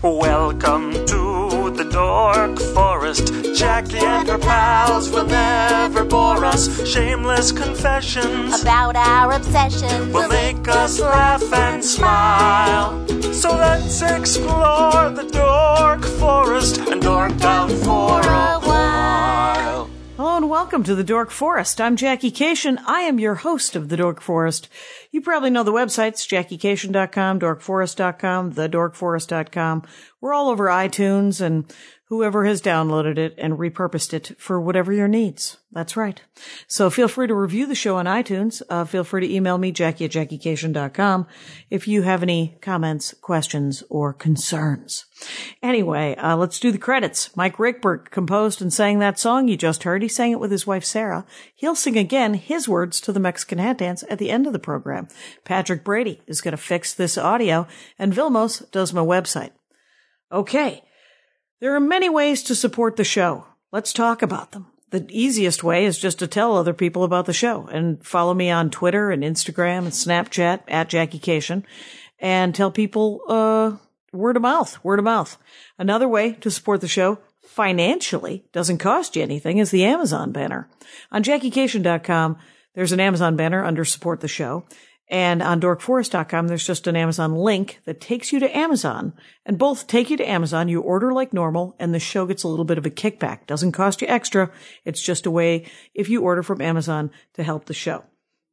Welcome to the Dork Forest. Jackie and her pals will never bore us. Shameless confessions about our obsession will make us laugh and smile. So let's explore the Dork Forest and dork out for a while. Hello and welcome to the Dork Forest. I'm Jackie Cation. I am your host of the Dork Forest. You probably know the websites, JackieCation.com, DorkForest.com, TheDorkForest.com. We're all over iTunes and whoever has downloaded it and repurposed it for whatever your needs. That's right. So feel free to review the show on iTunes. Feel free to email me, Jackie@JackieCation.com, if you have any comments, questions, or concerns. Anyway, let's do the credits. Mike Rickbert composed and sang that song you just heard. He sang it with his wife, Sarah. He'll sing again his words to the Mexican Hat Dance at the end of the program. Patrick Brady is going to fix this audio, and Vilmos does my website. Okay. There are many ways to support the show. Let's talk about them. The easiest way is just to tell other people about the show and follow me on Twitter and Instagram and Snapchat @JackieCation and tell people, word of mouth. Another way to support the show financially, doesn't cost you anything, is the Amazon banner. On JackieCation.com, there's an Amazon banner under support the show. And on DorkForest.com, there's just an Amazon link that takes you to Amazon. And both take you to Amazon, you order like normal, and the show gets a little bit of a kickback. Doesn't cost you extra. It's just a way, if you order from Amazon, to help the show.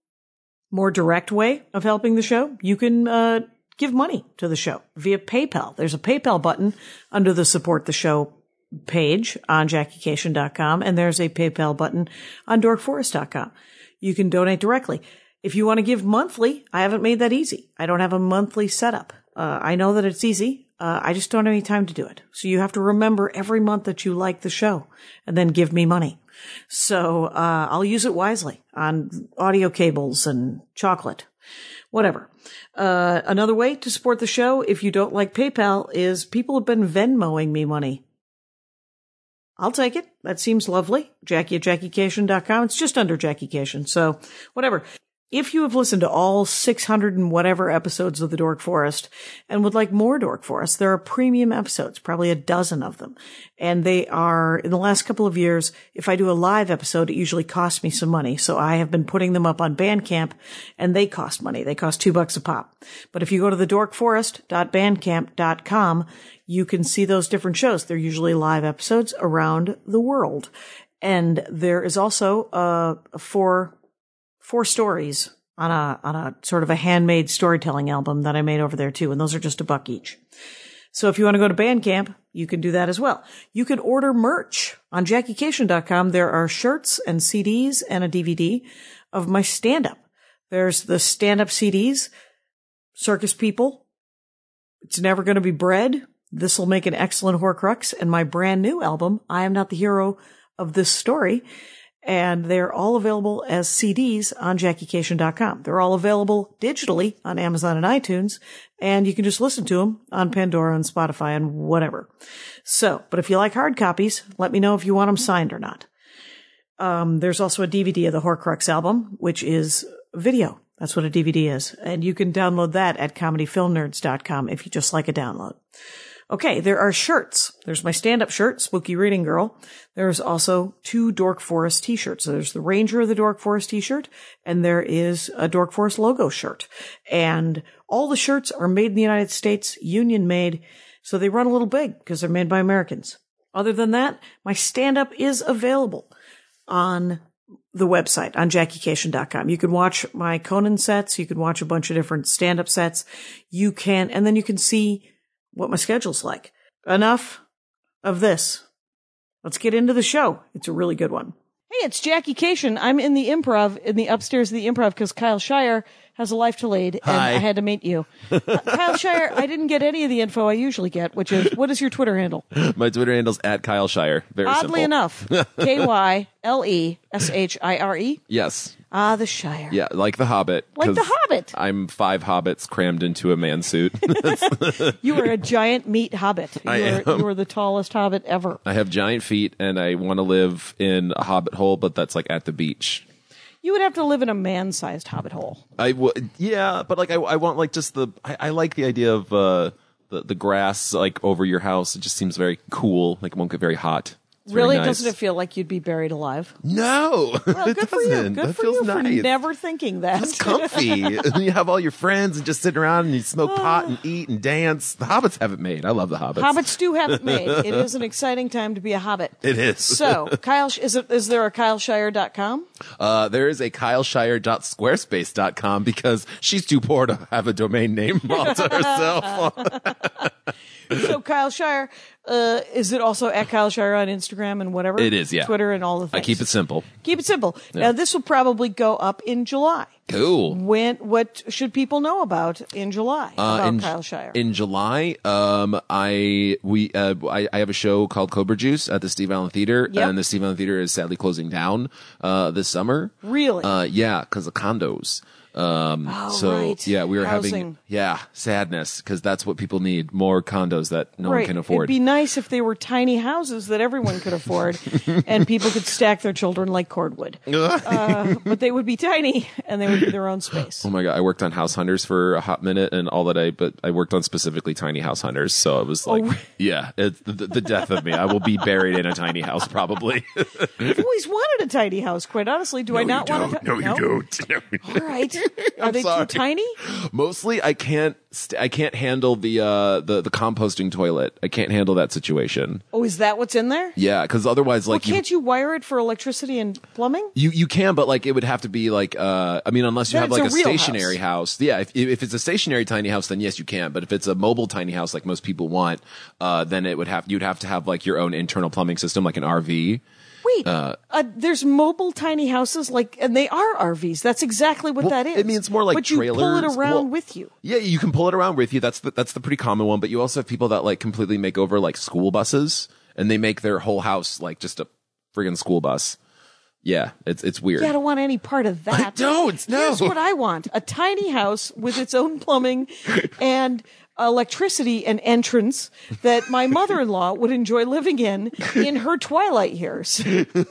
More direct way of helping the show, you can give money to the show via PayPal. There's a PayPal button under the Support the Show page on JackieCation.com, and there's a PayPal button on DorkForest.com. You can donate directly. If you want to give monthly, I haven't made that easy. I don't have a monthly setup. I know that it's easy. I just don't have any time to do it. So you have to remember every month that you like the show and then give me money. So I'll use it wisely on audio cables and chocolate, whatever. Another way to support the show, if you don't like PayPal, is people have been Venmoing me money. I'll take it. That seems lovely. Jackie@JackieCation.com. It's just under Jackie Cation. So whatever. If you have listened to all 600 and whatever episodes of the Dork Forest and would like more Dork Forest, there are premium episodes, probably a dozen of them. And they are, in the last couple of years, if I do a live episode, it usually costs me some money. So I have been putting them up on Bandcamp, and they cost money. They cost $2 a pop. But if you go to thedorkforest.bandcamp.com, you can see those different shows. They're usually live episodes around the world. And there is also four stories on a sort of a handmade storytelling album that I made over there too. And those are just $1 each. So if you want to go to Bandcamp, you can do that as well. You can order merch on JackieCation.com. There are shirts and CDs and a DVD of my stand-up. There's the stand-up CDs, Circus People, It's Never Gonna Be Bread, This'll Make an Excellent Horcrux, and my brand new album, I Am Not the Hero of This Story. And they're all available as CDs on JackieCation.com. They're all available digitally on Amazon and iTunes, and you can just listen to them on Pandora and Spotify and whatever. So, but if you like hard copies, let me know if you want them signed or not. There's also a DVD of the Horcrux album, which is video. That's what a DVD is. And you can download that at comedyfilmnerds.com if you just like a download. Okay, there are shirts. There's my stand-up shirt, Spooky Reading Girl. There's also 2 Dork Forest t-shirts. So there's the Ranger of the Dork Forest t-shirt, and there is a Dork Forest logo shirt. And all the shirts are made in the United States, union made, so they run a little big because they're made by Americans. Other than that, my stand-up is available on the website, on JackieCation.com. You can watch my Conan sets. You can watch a bunch of different stand-up sets. You can, and then you can see what my schedule's like. Enough of this. Let's get into the show. It's a really good one. Hey, it's Jackie Cation. I'm in the improv, in the upstairs of the improv, because Kyle Shire has a life to lead, and Hi. I had to meet you. Kyle Shire, I didn't get any of the info I usually get, which is, what is your Twitter handle? My Twitter handle's @KyleShire. Very Oddly simple. enough, KYLESHIRE. Yes. Ah, the Shire. Yeah, like The Hobbit. Like The 'cause Hobbit. I'm 5 hobbits crammed into a man suit. You were a giant meat hobbit. You were the tallest hobbit ever. I have giant feet, and I want to live in a hobbit hole, but that's like at the beach. You would have to live in a man-sized hobbit hole. Yeah, but like I want like just I like the idea of the grass like over your house. It just seems very cool. Like it won't get very hot. It's Really? very nice. Doesn't it feel like you'd be buried alive? No, Well, it good for you. doesn't. Good That for feels you for nice. never thinking that. It's comfy. And you have all your friends and just sit around and you smoke pot and eat and dance. The Hobbits have it made. I love the Hobbits. Hobbits do have it made. It is an exciting time to be a Hobbit. It is. So, Kyle, is there a KyleShire.com? There is a KyleShire.squarespace.com because she's too poor to have a domain name all to herself. So, Kyle Shire, is it also at Kyle Shire on Instagram and whatever? It is, yeah. Twitter and all the things. I keep it simple. Keep it simple. Now, this will probably go up in July. Cool. What should people know about in July about Kyle Shire? In July, I have a show called Cobra Juice at the Steve Allen Theater, Yep. and the Steve Allen Theater is sadly closing down this summer. Really? Yeah, because of condos. So right. yeah, we are Housing. having sadness because that's what people need, more condos that no one can afford. It'd be nice if they were tiny houses that everyone could afford and people could stack their children like cordwood. But they would be tiny and they would be their own space. Oh my God, I worked on House Hunters for a hot minute and but I worked on specifically tiny house hunters. So it was like, yeah, it's the death of me. I will be buried in a tiny house probably. I've always wanted a tiny house, quite honestly. Do I not want a No, you don't. No, you All right. Are they sorry. too tiny? Mostly, I can't handle the composting toilet. I can't handle that situation. Oh, is that what's in there? Yeah, because otherwise, Well, like, can't you wire it for electricity and plumbing? you can, but like it would have to be like I mean, unless you Then have like it's a a real stationary house. Yeah, if it's a stationary tiny house, then yes, you can. But if it's a mobile tiny house, like most people want, then you'd have to have like your own internal plumbing system, like an RV. Wait, there's mobile tiny houses, and they are RVs. That's exactly what that is. I mean, it's more like but you pull it trailers. around Well, with you. Yeah, you can pull it around with you. That's the pretty common one. But you also have people that like completely make over like school buses, and they make their whole house like just a friggin' school bus. Yeah, it's weird. Yeah, I don't want any part of that. I don't. No. Here's what I want: a tiny house with its own plumbing and electricity and entrance that my mother-in-law would enjoy living in her twilight years.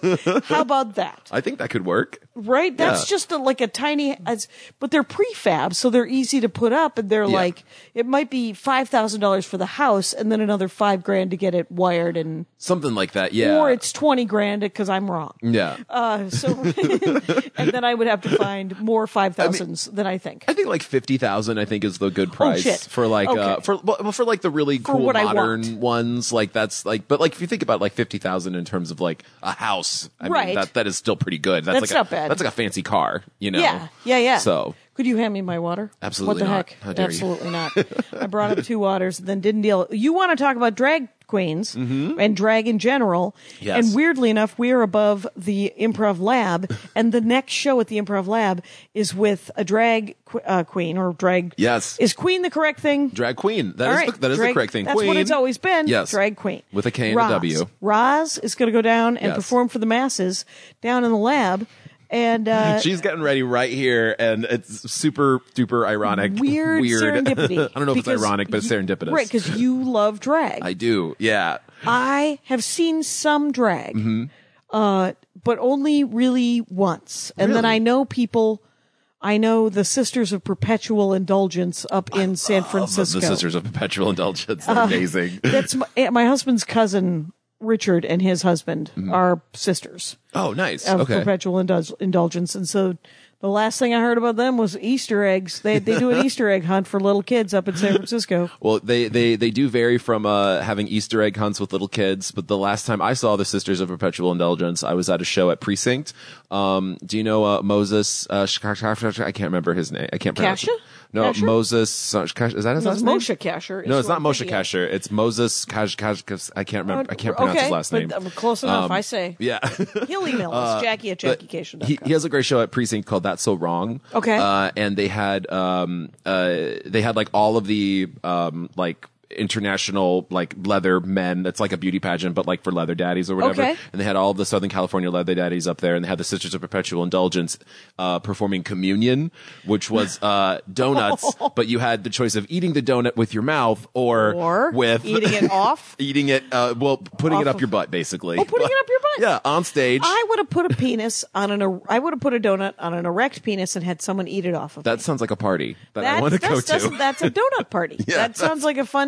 How about that? I think that could work. Right? That's Yeah. just like a tiny, but they're prefab, so they're easy to put up, and they're like, it might be $5,000 for the house, and then another $5,000 to get it wired, and Something like that. Yeah. or it's $20,000 because I'm wrong. Yeah. So, and then I would have to find more 5,000s than I think. I think like 50,000. I think is the good price shit. for like Okay. for like the really cool what I modern want. ones. Like that's like, but like if you think about like 50,000 in terms of like a house, I Right. mean, that is still pretty good. That's like not bad. That's like a fancy car, you know. Yeah. So Could you hand me my water? Absolutely What the not. heck? How dare you. Absolutely not. I brought up 2 waters, then didn't deal. You want to talk about drag queens and drag in general. Yes. And weirdly enough, we are above the Improv Lab, and the next show at the Improv Lab is with a drag queen or drag. Yes. Is queen the correct thing? drag queen. All That is right. that is Drag- the correct thing. That's Queen. what it's always been. Yes. Drag queen. With a K and a Roz. W. Roz is going to go down and Yes. perform for the masses down in the lab. And She's getting ready right here, and it's super duper ironic. weird serendipity. I don't know if it's Because ironic, but it's serendipitous. Right, because you love drag. I do. Yeah. I have seen some drag, Mm-hmm. but only really once. And then Really? I know people. I know the Sisters of Perpetual Indulgence up in San Francisco. The Sisters of Perpetual Indulgence. They're amazing. That's my husband's cousin. Richard and his husband are sisters Oh, nice. of Mm-hmm. Okay. Perpetual Indulgence, and so the last thing I heard about them was Easter eggs. They do an Easter egg hunt for little kids up in San Francisco. Well, they do vary from having Easter egg hunts with little kids, but the last time I saw the Sisters of Perpetual Indulgence, I was at a show at Precinct. Do you know Moses? I can't remember his name. I can't pronounce it. Kasha? No, Kasher? Moses. Is that his It's last name? Moshe Kasher. is No, it's who not I'm Moshe thinking of. Kasher. It's Moses I can't remember. I can't pronounce his last name. But close enough, I say. Yeah. He'll email us, Jackie at But JackieCation.com. he has a great show at Precinct called That's So Wrong. Okay. And they had like all of the like international like leather men. That's like a beauty pageant, but like for leather daddies or whatever. Okay. And they had all of the Southern California leather daddies up there, and they had the Sisters of Perpetual Indulgence performing Communion, which was donuts, but you had the choice of eating the donut with your mouth or with eating it off. eating it. Putting it Off up of- your butt, basically. Oh, putting it up your butt. Yeah, on stage. I would have put a penis on I would have put a donut on an erect penis and had someone eat it off of That me. sounds like a party that I want to go to. That's a donut party. Yeah, that sounds like a fun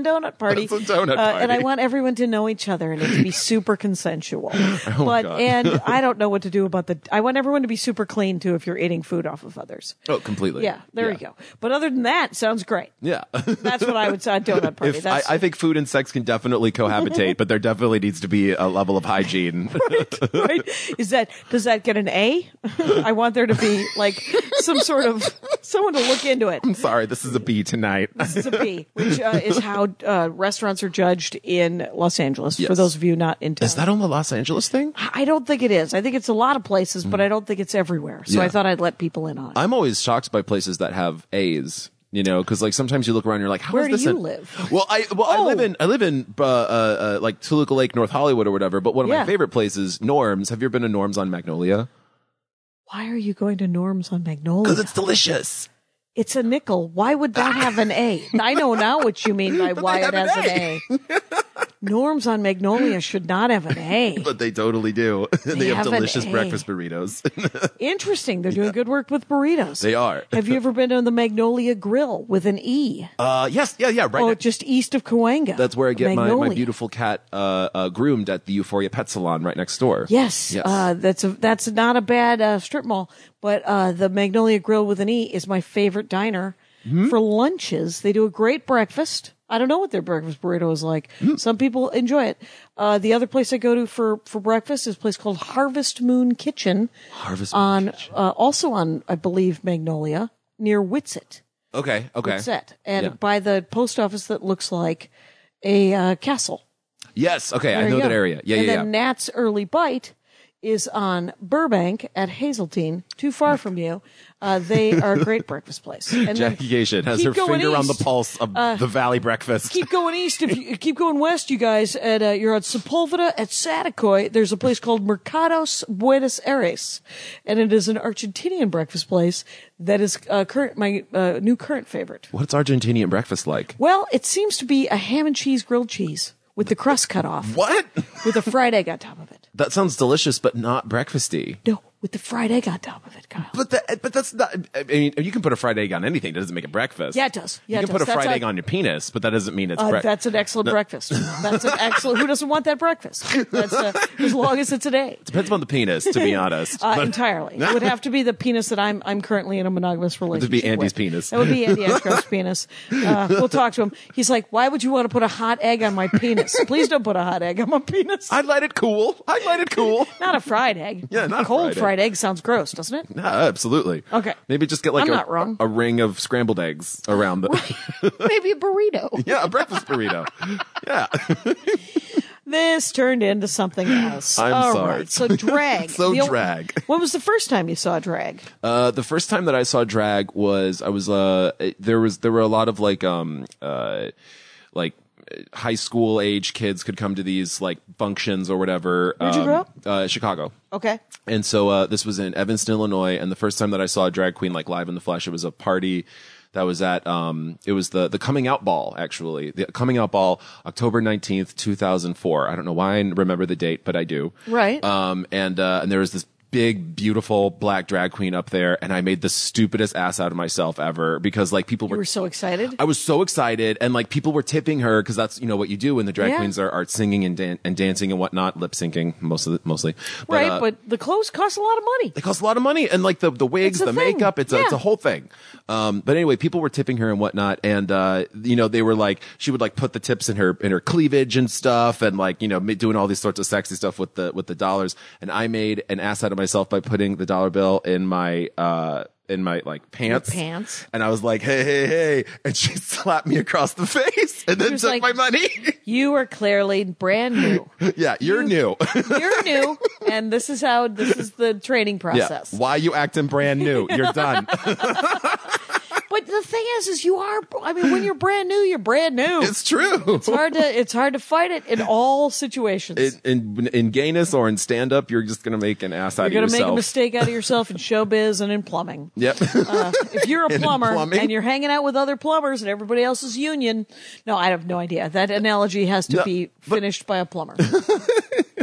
donut party. It's a donut party. And I want everyone to know each other and it to be super consensual. God. And I don't know what to do about I want everyone to be super clean too if you're eating food off of others. Oh, completely. Yeah, there you go. But other than that, sounds great. Yeah. That's what I would say, a donut party. I think food and sex can definitely cohabitate, but there definitely needs to be a level of hygiene. Right. Does that get an A? I want there to be like some sort of someone to look into it. I'm sorry, this is a B tonight. This is a B, which is how restaurants are judged in Los Angeles. Yes. For those of you not in town. Is that only a Los Angeles thing? I don't think it is. I think it's a lot of places, but I don't think it's everywhere. So Yeah. I thought I'd let people in on it. I'm always shocked by places that have A's. You know, because like sometimes you look around, and you're like, how Where is do this? you live? Well, I live in like Toluca Lake, North Hollywood, or whatever. But one of my favorite places, Norm's. Have you ever been to Norm's on Magnolia? Why are you going to Norm's on Magnolia? Because it's delicious. It's a nickel. Why would that have an A? I know now what you mean by why it has an A. Norm's on Magnolia should not have an A. But they totally do. They have have an delicious A. breakfast burritos. Interesting. They're doing good work with burritos. They are. Have you ever been to the Magnolia Grill with an E? Yes, yeah, right. Oh, just east of Cahuenga. That's where I get my Magnolia. beautiful cat groomed at the Euphoria Pet Salon right next door. Yes. That's not a bad strip mall, but the Magnolia Grill with an E is my favorite diner. For lunches, they do a great breakfast. I don't know what their breakfast burrito is like. Some people enjoy it. The other place I go to for breakfast is a place called Harvest Moon Kitchen. Also on, I believe, Magnolia, near Whitsett. Okay. Whitsett. And Yeah. by the post office that looks like a castle. Yes, okay, I There know you that go. area. Yeah, and yeah, then Nat's Early Bite is on Burbank at Hazeltine, too far from you. They are a great breakfast place. And then Jackie Cation has keep her going finger on the east. pulse of the Valley breakfast. Keep going east. If you keep going west, you guys, you're at Sepulveda at Saticoy. There's a place called Mercados Buenos Aires, and it is an Argentinian breakfast place that is my new current favorite. What's Argentinian breakfast like? Well, it seems to be a ham and cheese grilled cheese with the crust cut off, What? with a fried egg on top of it. That sounds delicious, but not breakfasty. No, with the fried egg on top of it, Kyle. But that's not. I mean, you can put a fried egg on anything. That doesn't make it breakfast. Yeah, it does. Yeah, you it can put a does. fried That's egg on your penis, but that doesn't mean it's breakfast. That's an excellent breakfast. That's an excellent. Who doesn't want that breakfast? That's as long as it's a day. Depends on the penis, to be honest. But Entirely. It would have to be the penis that I'm currently in a monogamous relationship be Andy's with. penis. That would be Andy Ashcroft's penis. We'll talk to him. He's like, why would you want to put a hot egg on my penis? Please don't put a hot egg on my penis. I'd let it cool. Not a fried egg. Yeah, not a cold fried egg sounds gross, doesn't it? No, absolutely. Okay. Maybe just get like I'm not wrong. a ring of scrambled eggs around the. Maybe a burrito. Yeah, a breakfast burrito. Yeah. This turned into something else. I'm All sorry. right, so drag. So The- drag. When was the first time you saw drag? The first time that I saw drag was there were a lot of like high school age kids could come to these like functions or whatever. Where'd you grow up? Chicago. Okay. And so this was in Evanston, Illinois, and the first time that I saw a drag queen like live in the flesh, it was a party that was at it was the coming out ball, actually. The coming out ball, October 19th, 2004. I don't know why I remember the date, but I do. Right. And there was this big, beautiful black drag queen up there, and I made the stupidest ass out of myself ever because like people You were so excited. I was so excited, and like people were tipping her because that's what you do when the drag Yeah. queens are singing and dancing and whatnot, lip syncing mostly. Right, but the clothes cost a lot of money. They cost a lot of money, and like the wigs, It's a the thing. makeup, it's a whole thing. But anyway, people were tipping her and whatnot, and they were like, she would like put the tips in her cleavage and stuff, and like doing all these sorts of sexy stuff with the dollars. And I made an ass out of myself by putting the dollar bill in my like pants. Your pants? And I was like, hey, and she slapped me across the face and then was took like- my money. You are clearly brand new. Yeah, you're new. You're new, and this is the training Yeah. process. Why you acting brand new? You're done. But the thing is you are. I mean, when you're brand new, you're brand new. It's true. It's hard to fight it in all situations. In gayness or in stand up, you're just gonna make an ass out You're of going to yourself. make a mistake out of yourself in showbiz and in plumbing. Yep. If you're a in plumber plumbing? and you're hanging out with other plumbers and everybody else is union, no, I have no idea. That analogy has to No, be but- finished by a plumber.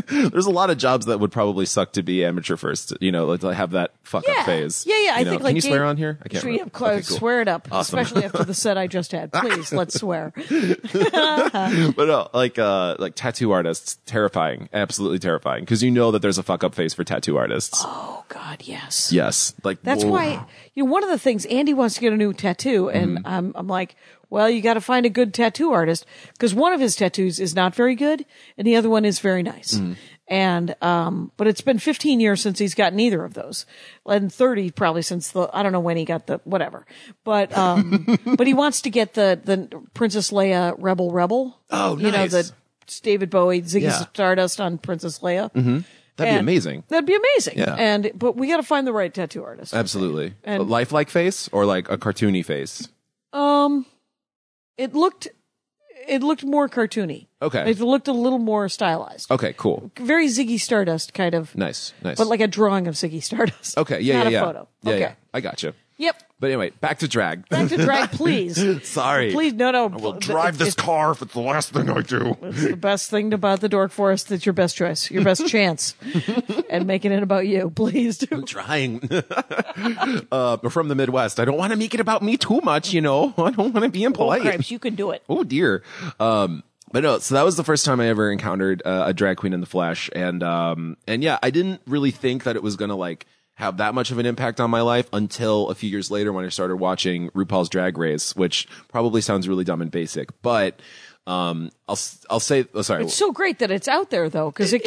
There's a lot of jobs that would probably suck to be amateur first, like to have that fuck up phase. Yeah. I think Can you swear on here? I can't Sure, remember. yeah, Okay, cool. Swear it up, Awesome. especially after the set I just had. Please, let's swear. But no, like tattoo artists, terrifying, absolutely terrifying, because that there's a fuck up phase for tattoo artists. Oh God, yes. Yes, like That's whoa. why, one of the things, Andy wants to get a new tattoo, and I'm like, well, you got to find a good tattoo artist, because one of his tattoos is not very good, and the other one is very nice. And, but it's been 15 years since he's gotten either of those. And 30 probably since I don't know when he got the, whatever. But, but he wants to get the Princess Leia Rebel. Oh, nice. The David Bowie, Ziggy Yeah. Stardust on Princess Leia. That'd be amazing. That'd be amazing. Yeah. But we got to find the right tattoo artist. Absolutely. And- A lifelike face or like a cartoony face? It looked more cartoony. Okay. It looked a little more stylized. Okay, cool. Very Ziggy Stardust kind of. Nice. But like a drawing of Ziggy Stardust. Okay, yeah, Not yeah. a photo. Yeah, Okay. yeah. I gotcha. Yep. But anyway, back to drag. Back to drag, please. Sorry. Please, no. I will drive this car if it's the last thing I do. It's the best thing about the Dork Forest. That's your best choice, your best chance, and making it about you. Please do. Trying. From the Midwest. I don't want to make it about me too much, I don't want to be impolite. Cripes, you can do it. Oh dear. But no, so that was the first time I ever encountered a drag queen in the flesh, and yeah, I didn't really think that it was gonna like have that much of an impact on my life until a few years later when I started watching RuPaul's Drag Race, which probably sounds really dumb and basic, but I'll say, sorry. It's so great that it's out there though, because it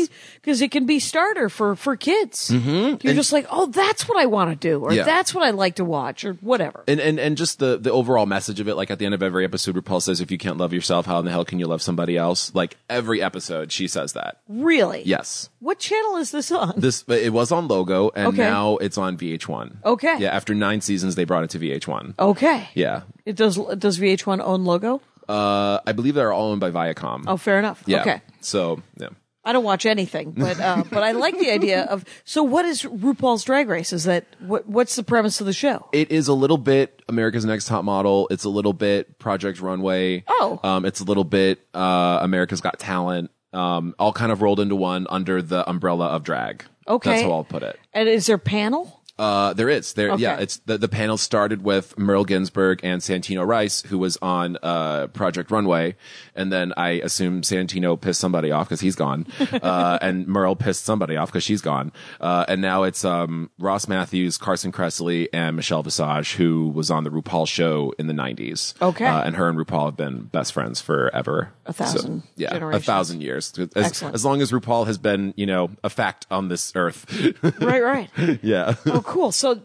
can be starter for kids. Mm-hmm. You're just like, oh, that's what I want to do, or that's what I like to watch, or whatever. And just the overall message of it, like at the end of every episode, RuPaul says, if you can't love yourself, how in the hell can you love somebody else? Like every episode, she says that. Really? Yes. What channel is this on? It was on Logo, and Okay. now it's on VH1. Okay. Yeah, after 9 seasons, they brought it to VH1. Okay. Yeah. Does VH1 own Logo? I believe they're all owned by Viacom. Oh, fair enough. Yeah. Okay. So, yeah. I don't watch anything, but I like the idea of. So, what is RuPaul's Drag Race? Is that what's the premise of the show? It is a little bit America's Next Top Model. It's a little bit Project Runway. Oh. It's a little bit America's Got Talent. All kind of rolled into one under the umbrella of drag. Okay. That's how I'll put it. And is there panel? There is. Okay. Yeah, it's the panel started with Merle Ginsburg and Santino Rice, who was on Project Runway, and then I assume Santino pissed somebody off because he's gone, and Merle pissed somebody off because she's gone, and now it's Ross Matthews, Carson Kressley, and Michelle Visage, who was on the RuPaul show in the 90s. Okay. And her and RuPaul have been best friends forever. 1,000 yeah, generations. 1,000 years. Excellent. As long as RuPaul has been, a fact on this earth. Right. Yeah. Oh, cool. So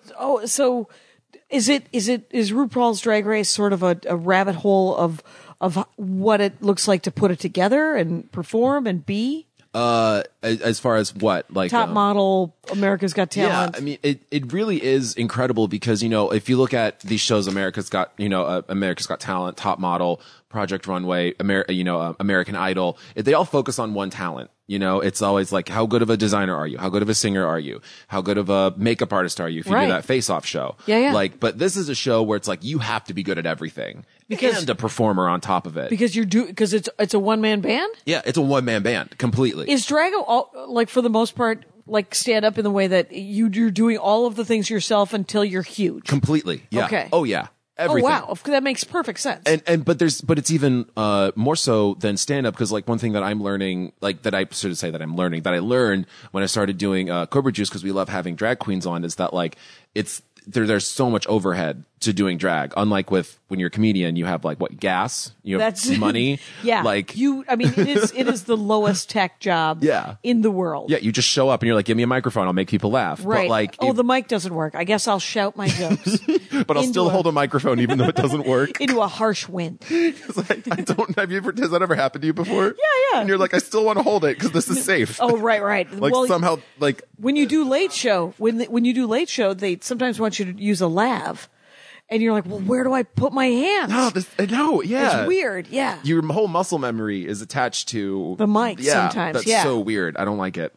is RuPaul's Drag Race sort of a rabbit hole of what it looks like to put it together and perform and be? As far as what, like Top model, America's Got Talent. Yeah, I mean, it really is incredible because, if you look at these shows, America's Got Talent, Top Model, Project Runway, American Idol, they all focus on one talent. It's always like, how good of a designer are you? How good of a singer are you? How good of a makeup artist are you if you Right. do that face-off show? Yeah. Like, but this is a show where it's like, you have to be good at everything. And a performer on top of it. Because it's a one-man band? Yeah, it's a one-man band, completely. Is drag like for the most part like stand up in the way that you're doing all of the things yourself until you're huge? Completely. Yeah. Okay. Oh, yeah. Everything. Oh wow, that makes perfect sense. But it's even more so than stand up because like one thing that I'm learning, like that I sort of say that I'm learning, that I learned when I started doing Cobra Juice, because we love having drag queens on, is that like there's so much overhead to doing drag. Unlike with when you're a comedian, you have like gas, you have That's money. Yeah, like it is the lowest tech job. Yeah. In the world. Yeah, you just show up and you're like, give me a microphone, I'll make people laugh. Right. But like, the mic doesn't work. I guess I'll shout my jokes. but I'll still hold a microphone even though it doesn't work. Into a harsh wind. It's like, has that ever happened to you before? Yeah. And you're like, I still want to hold it because this is safe. Oh, right. Like well, somehow, like when you do late show, when you do late show, they sometimes want you to use a lav, and you're like, well, where do I put my hands? No, yeah, It's weird. Yeah, your whole muscle memory is attached to the mic. Yeah, sometimes. that's yeah, so weird. I don't like it.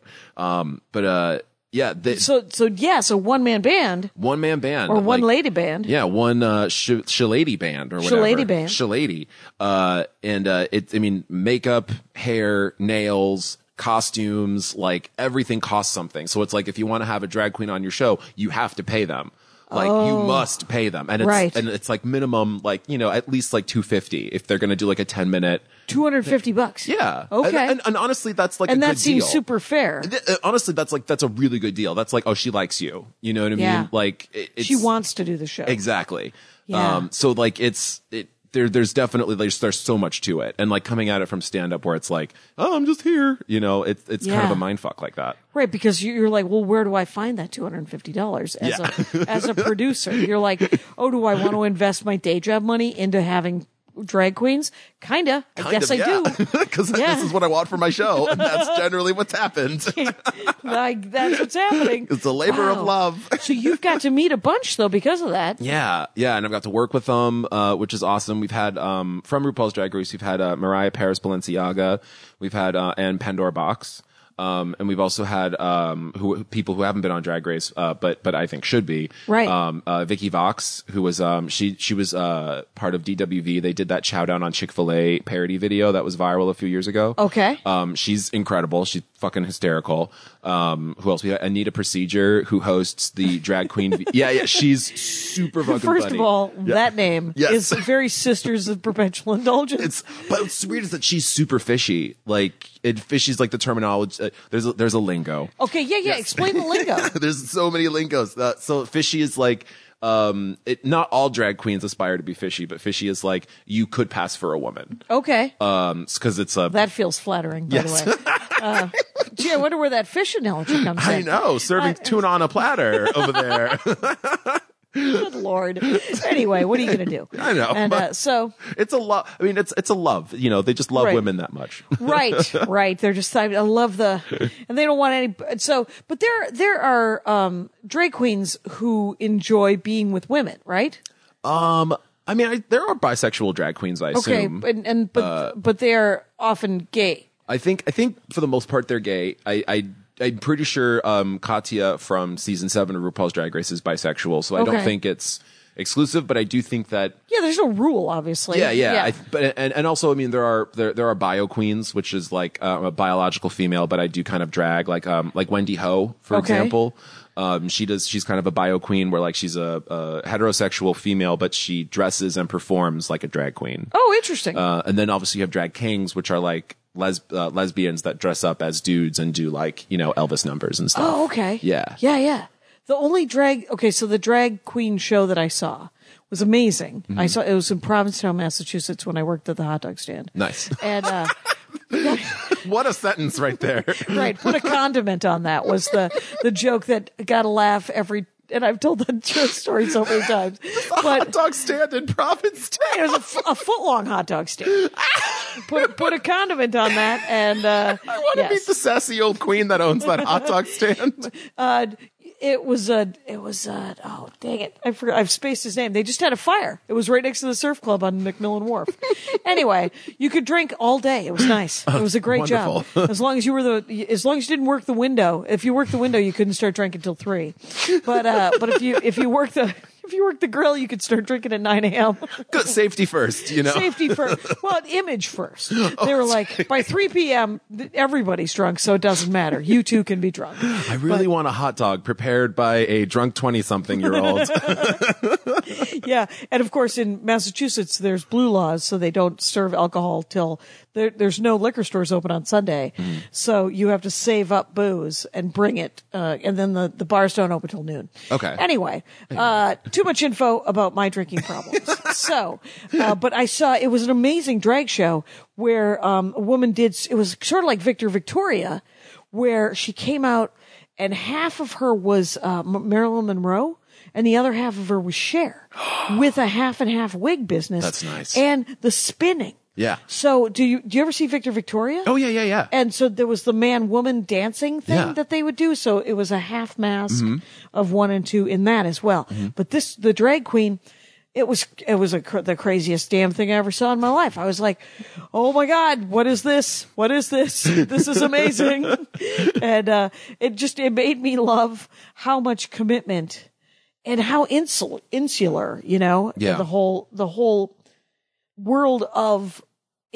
Yeah. So one man band One man band or one lady band. Yeah, one shilady band or whatever. Shilady band. Shilady. Makeup, hair, nails, costumes, like everything costs something. So it's like, if you want to have a drag queen on your show, you have to pay them. Like you must pay them. And it's like minimum, like, you know, at least like $250 if they're going to do like a 10-minute. $250. Yeah. Okay. And honestly, that's like And a good that seems deal. super fair. Honestly, that's a really good deal. That's like, oh, she likes you. You know what I Yeah. mean? Like it's, She wants to do the show. exactly. Yeah. So like there's definitely, there's so much to it. And like coming at it from stand up where it's like, oh, I'm just here. You know, it's kind Yeah. of a mind fuck like that. Right, because you're like, well, where do I find that $250 as a producer? You're like, oh, do I want to invest my day job money into having drag queens? Kinda. I guess I do. Because this is what I want for my show. And that's generally what's happened. Like, that's what's happening. It's a labor of Wow. love. So you've got to meet a bunch though because of that. Yeah, and I've got to work with them, which is awesome. We've had from RuPaul's Drag Race, we've had Mariah Paris Balenciaga, we've had Anne Pandora Box, and we've also had people who haven't been on Drag Race, but I think should be. Right. Vicky Vox, who was she was part of DWV. They did that Chow Down on Chick-fil-A parody video that was viral a few years ago. Okay. She's incredible. She's fucking hysterical. Who else? We got Anita Procedure, who hosts the drag queen. Yeah, she's super fucking First funny. of all, Yeah. that name Yes. is very Sisters of Perpetual Indulgence. But what's weird is that she's super fishy. like fishy's like the terminology. There's a lingo. Okay, yeah. Explain the lingo. There's so many lingos. So fishy is like, not all drag queens aspire to be fishy, but fishy is like, you could pass for a woman. Okay. Cause it's a, That feels flattering, by Yes. the way. Gee, I wonder where that fish analogy comes I in. know, serving tuna on a platter over there. Good Lord. Anyway, what are you going to do? I know, And but- so, It's a love. I mean, it's a love, you know, they just love Right. women that much. right. They're just, I love and they don't want any, so, but there are, drag queens who enjoy being with women, right? I mean, there are bisexual drag queens, I Okay. assume. But they're often gay. I think for the most part they're gay. I'm pretty sure Katya from season 7 of RuPaul's Drag Race is bisexual, so I don't Okay. think it's exclusive, but I do think that Yeah, there's no rule, obviously. yeah. And also, I mean, there are bio queens, which is like a biological female, but I do kind of drag, like Wendy Ho, for Okay. example. She's kind of a bio queen where like she's a heterosexual female, but she dresses and performs like a drag queen. Oh, interesting. And then obviously you have drag kings, which are like lesbians that dress up as dudes and do like, you know, Elvis numbers and stuff. Oh, okay. Yeah. Yeah. The only so the drag queen show that I saw was amazing. Mm-hmm. I saw it was in Provincetown, Massachusetts when I worked at the hot dog stand. Nice. And What a sentence right there. right, put a condiment on that was the joke that got a laugh every, and I've told that story so many times. Hot But dog stand in Provincetown. it was a foot long hot dog stand. Put a condiment on that, and I want to meet the sassy old queen that owns that hot dog stand. It was oh dang it, I forgot, I've spaced his name. They just had a fire. It was right next to the surf club on McMillan Wharf. Anyway, you could drink all day. It was nice. It was a great job. Wonderful. As long as you didn't work the window. If you worked the window, you couldn't start drinking till 3. But if you worked the grill, you could start drinking at 9 a.m. Good safety first, you know. Safety first. Well, image first. They were like, by 3 p.m., everybody's drunk, so it doesn't matter. You too can be drunk. I really want a hot dog prepared by a drunk 20-something-year-old. Yeah. And of course, in Massachusetts, there's blue laws, so they don't serve alcohol till there's no liquor stores open on Sunday. So you have to save up booze and bring it. And then the bars don't open till noon. Okay. Anyway, too much info about my drinking problems. So, but I saw, it was an amazing drag show where, a woman it was sort of like Victor Victoria, where she came out and half of her was, Marilyn Monroe. And the other half of her was Cher with a half and half wig business. That's nice. And the spinning. Yeah. So do you ever see Victor Victoria? Oh, yeah. And so there was the man-woman dancing thing Yeah. that they would do. So it was a half mask of 1 and 2 in that as well. But the drag queen, it was the craziest damn thing I ever saw in my life. I was like, oh my God, what is this? What is this? This is amazing. And, it made me love how much commitment and how insular, you know, Yeah. the whole world of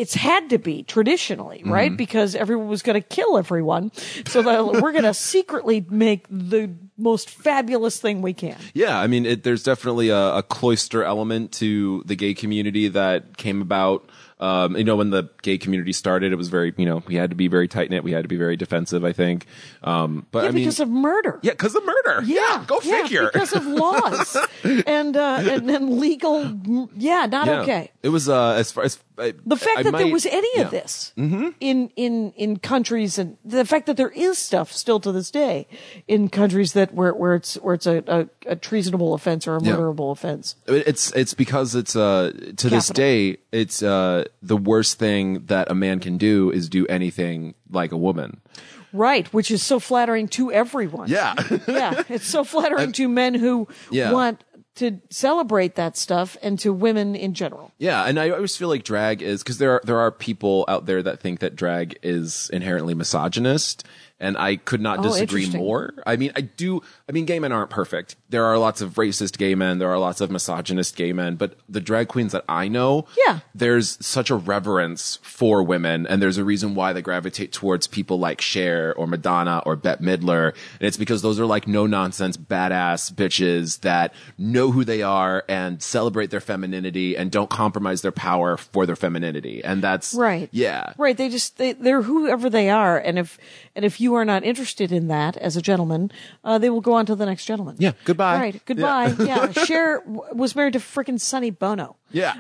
it's had to be traditionally, right? Mm-hmm. Because everyone was going to kill everyone. So that we're going to secretly make the most fabulous thing we can. Yeah, I mean, there's definitely a cloister element to the gay community that came about. When the gay community started, it was very, we had to be very tight knit. We had to be very defensive, I think. Because of murder. Yeah, because of murder. Yeah, go figure. Because of laws and then legal. Yeah, not okay. It was as far as the fact that there was any of this in countries, and the fact that there is stuff still to this day in countries that where it's a treasonable offense or a murderable offense. It's because it's to this day it's the worst thing that a man can do is do anything like a woman. Right, which is so flattering to everyone. Yeah. Yeah, it's so flattering to men who want to celebrate that stuff and to women in general. Yeah, and I always feel like drag is, because there are people out there that think that drag is inherently misogynist, and I could not disagree more. I mean, gay men aren't perfect. There are lots of racist gay men. There are lots of misogynist gay men. But the drag queens that I know, there's such a reverence for women. And there's a reason why they gravitate towards people like Cher or Madonna or Bette Midler. And it's because those are like no-nonsense, badass bitches that know who they are and celebrate their femininity and don't compromise their power for their femininity. And that's... Right. Yeah. Right. They're whoever they are. And if you are not interested in that as a gentleman, they will go on to the next gentleman. Yeah. Goodbye. Right. Goodbye. Yeah. Cher was married to frickin' Sonny Bono. Yeah.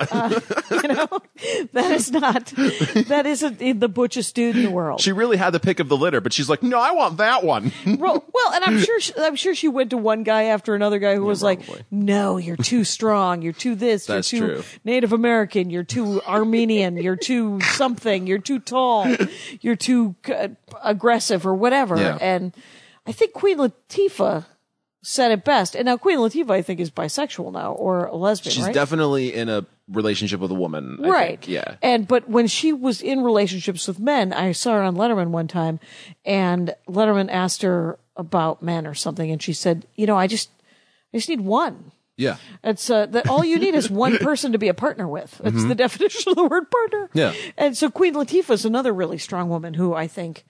That isn't the butchest dude in the world. She really had the pick of the litter, but she's like, no, I want that one. Well, and I'm sure she went to one guy after another guy who was probably. like, no, you're too strong. You're too this. That's you're too true. Native American. You're too Armenian. You're too something. You're too tall. You're too aggressive or whatever. Yeah. And I think Queen Latifah said it best. And now Queen Latifah, I think, is bisexual now or a lesbian. She's right? definitely in a relationship with a woman. I Right. think. Yeah. But when she was in relationships with men, I saw her on Letterman one time, and Letterman asked her about men or something, and she said, I just need one. Yeah. It's that all you need is one person to be a partner with. That's the definition of the word partner. Yeah. And so Queen Latifah is another really strong woman who I think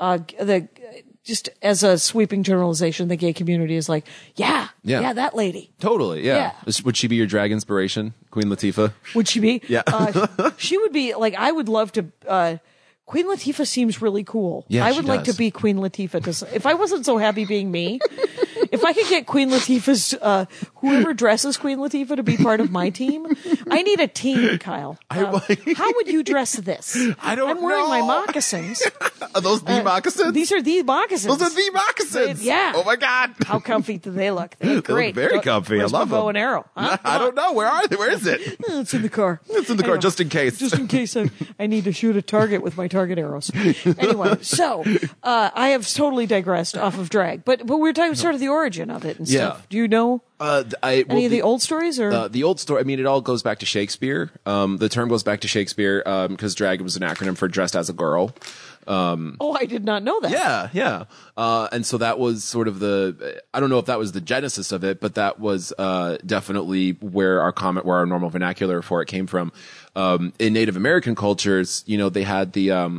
just as a sweeping generalization, the gay community is like, yeah, that lady. Totally. Yeah. Would she be your drag inspiration, Queen Latifah? Would she be? Yeah. She would be like, I would love to, Queen Latifah seems really cool. Yeah, I she would like does. to be Queen Latifah. If I wasn't so happy being me, if I could get Queen Latifah's, whoever dresses Queen Latifah to be part of my team, I need a team, Kyle. How would you dress this? I don't know. I'm wearing my moccasins. Are those the moccasins? These are the moccasins. Those are the moccasins. Yeah. Oh my God. How comfy do they look? They look They look great. very comfy. Where's I love my bow them. and arrow? Huh? I don't know. Where are they? Where is it? It's in the car. It's in the car, Anyway. just in case. Just in case I need to shoot a target with my target arrows. Anyway, so I have totally digressed off of drag, but we're talking sort of the origin of it and stuff. Do you know any of the old stories or the old story? I mean, it all goes back to Shakespeare. The term goes back to Shakespeare because drag was an acronym for dressed as a girl. Oh, I did not know that. Yeah. And so that was sort of I don't know if that was the genesis of it, but that was definitely where our normal vernacular for it came from. In Native American cultures, they had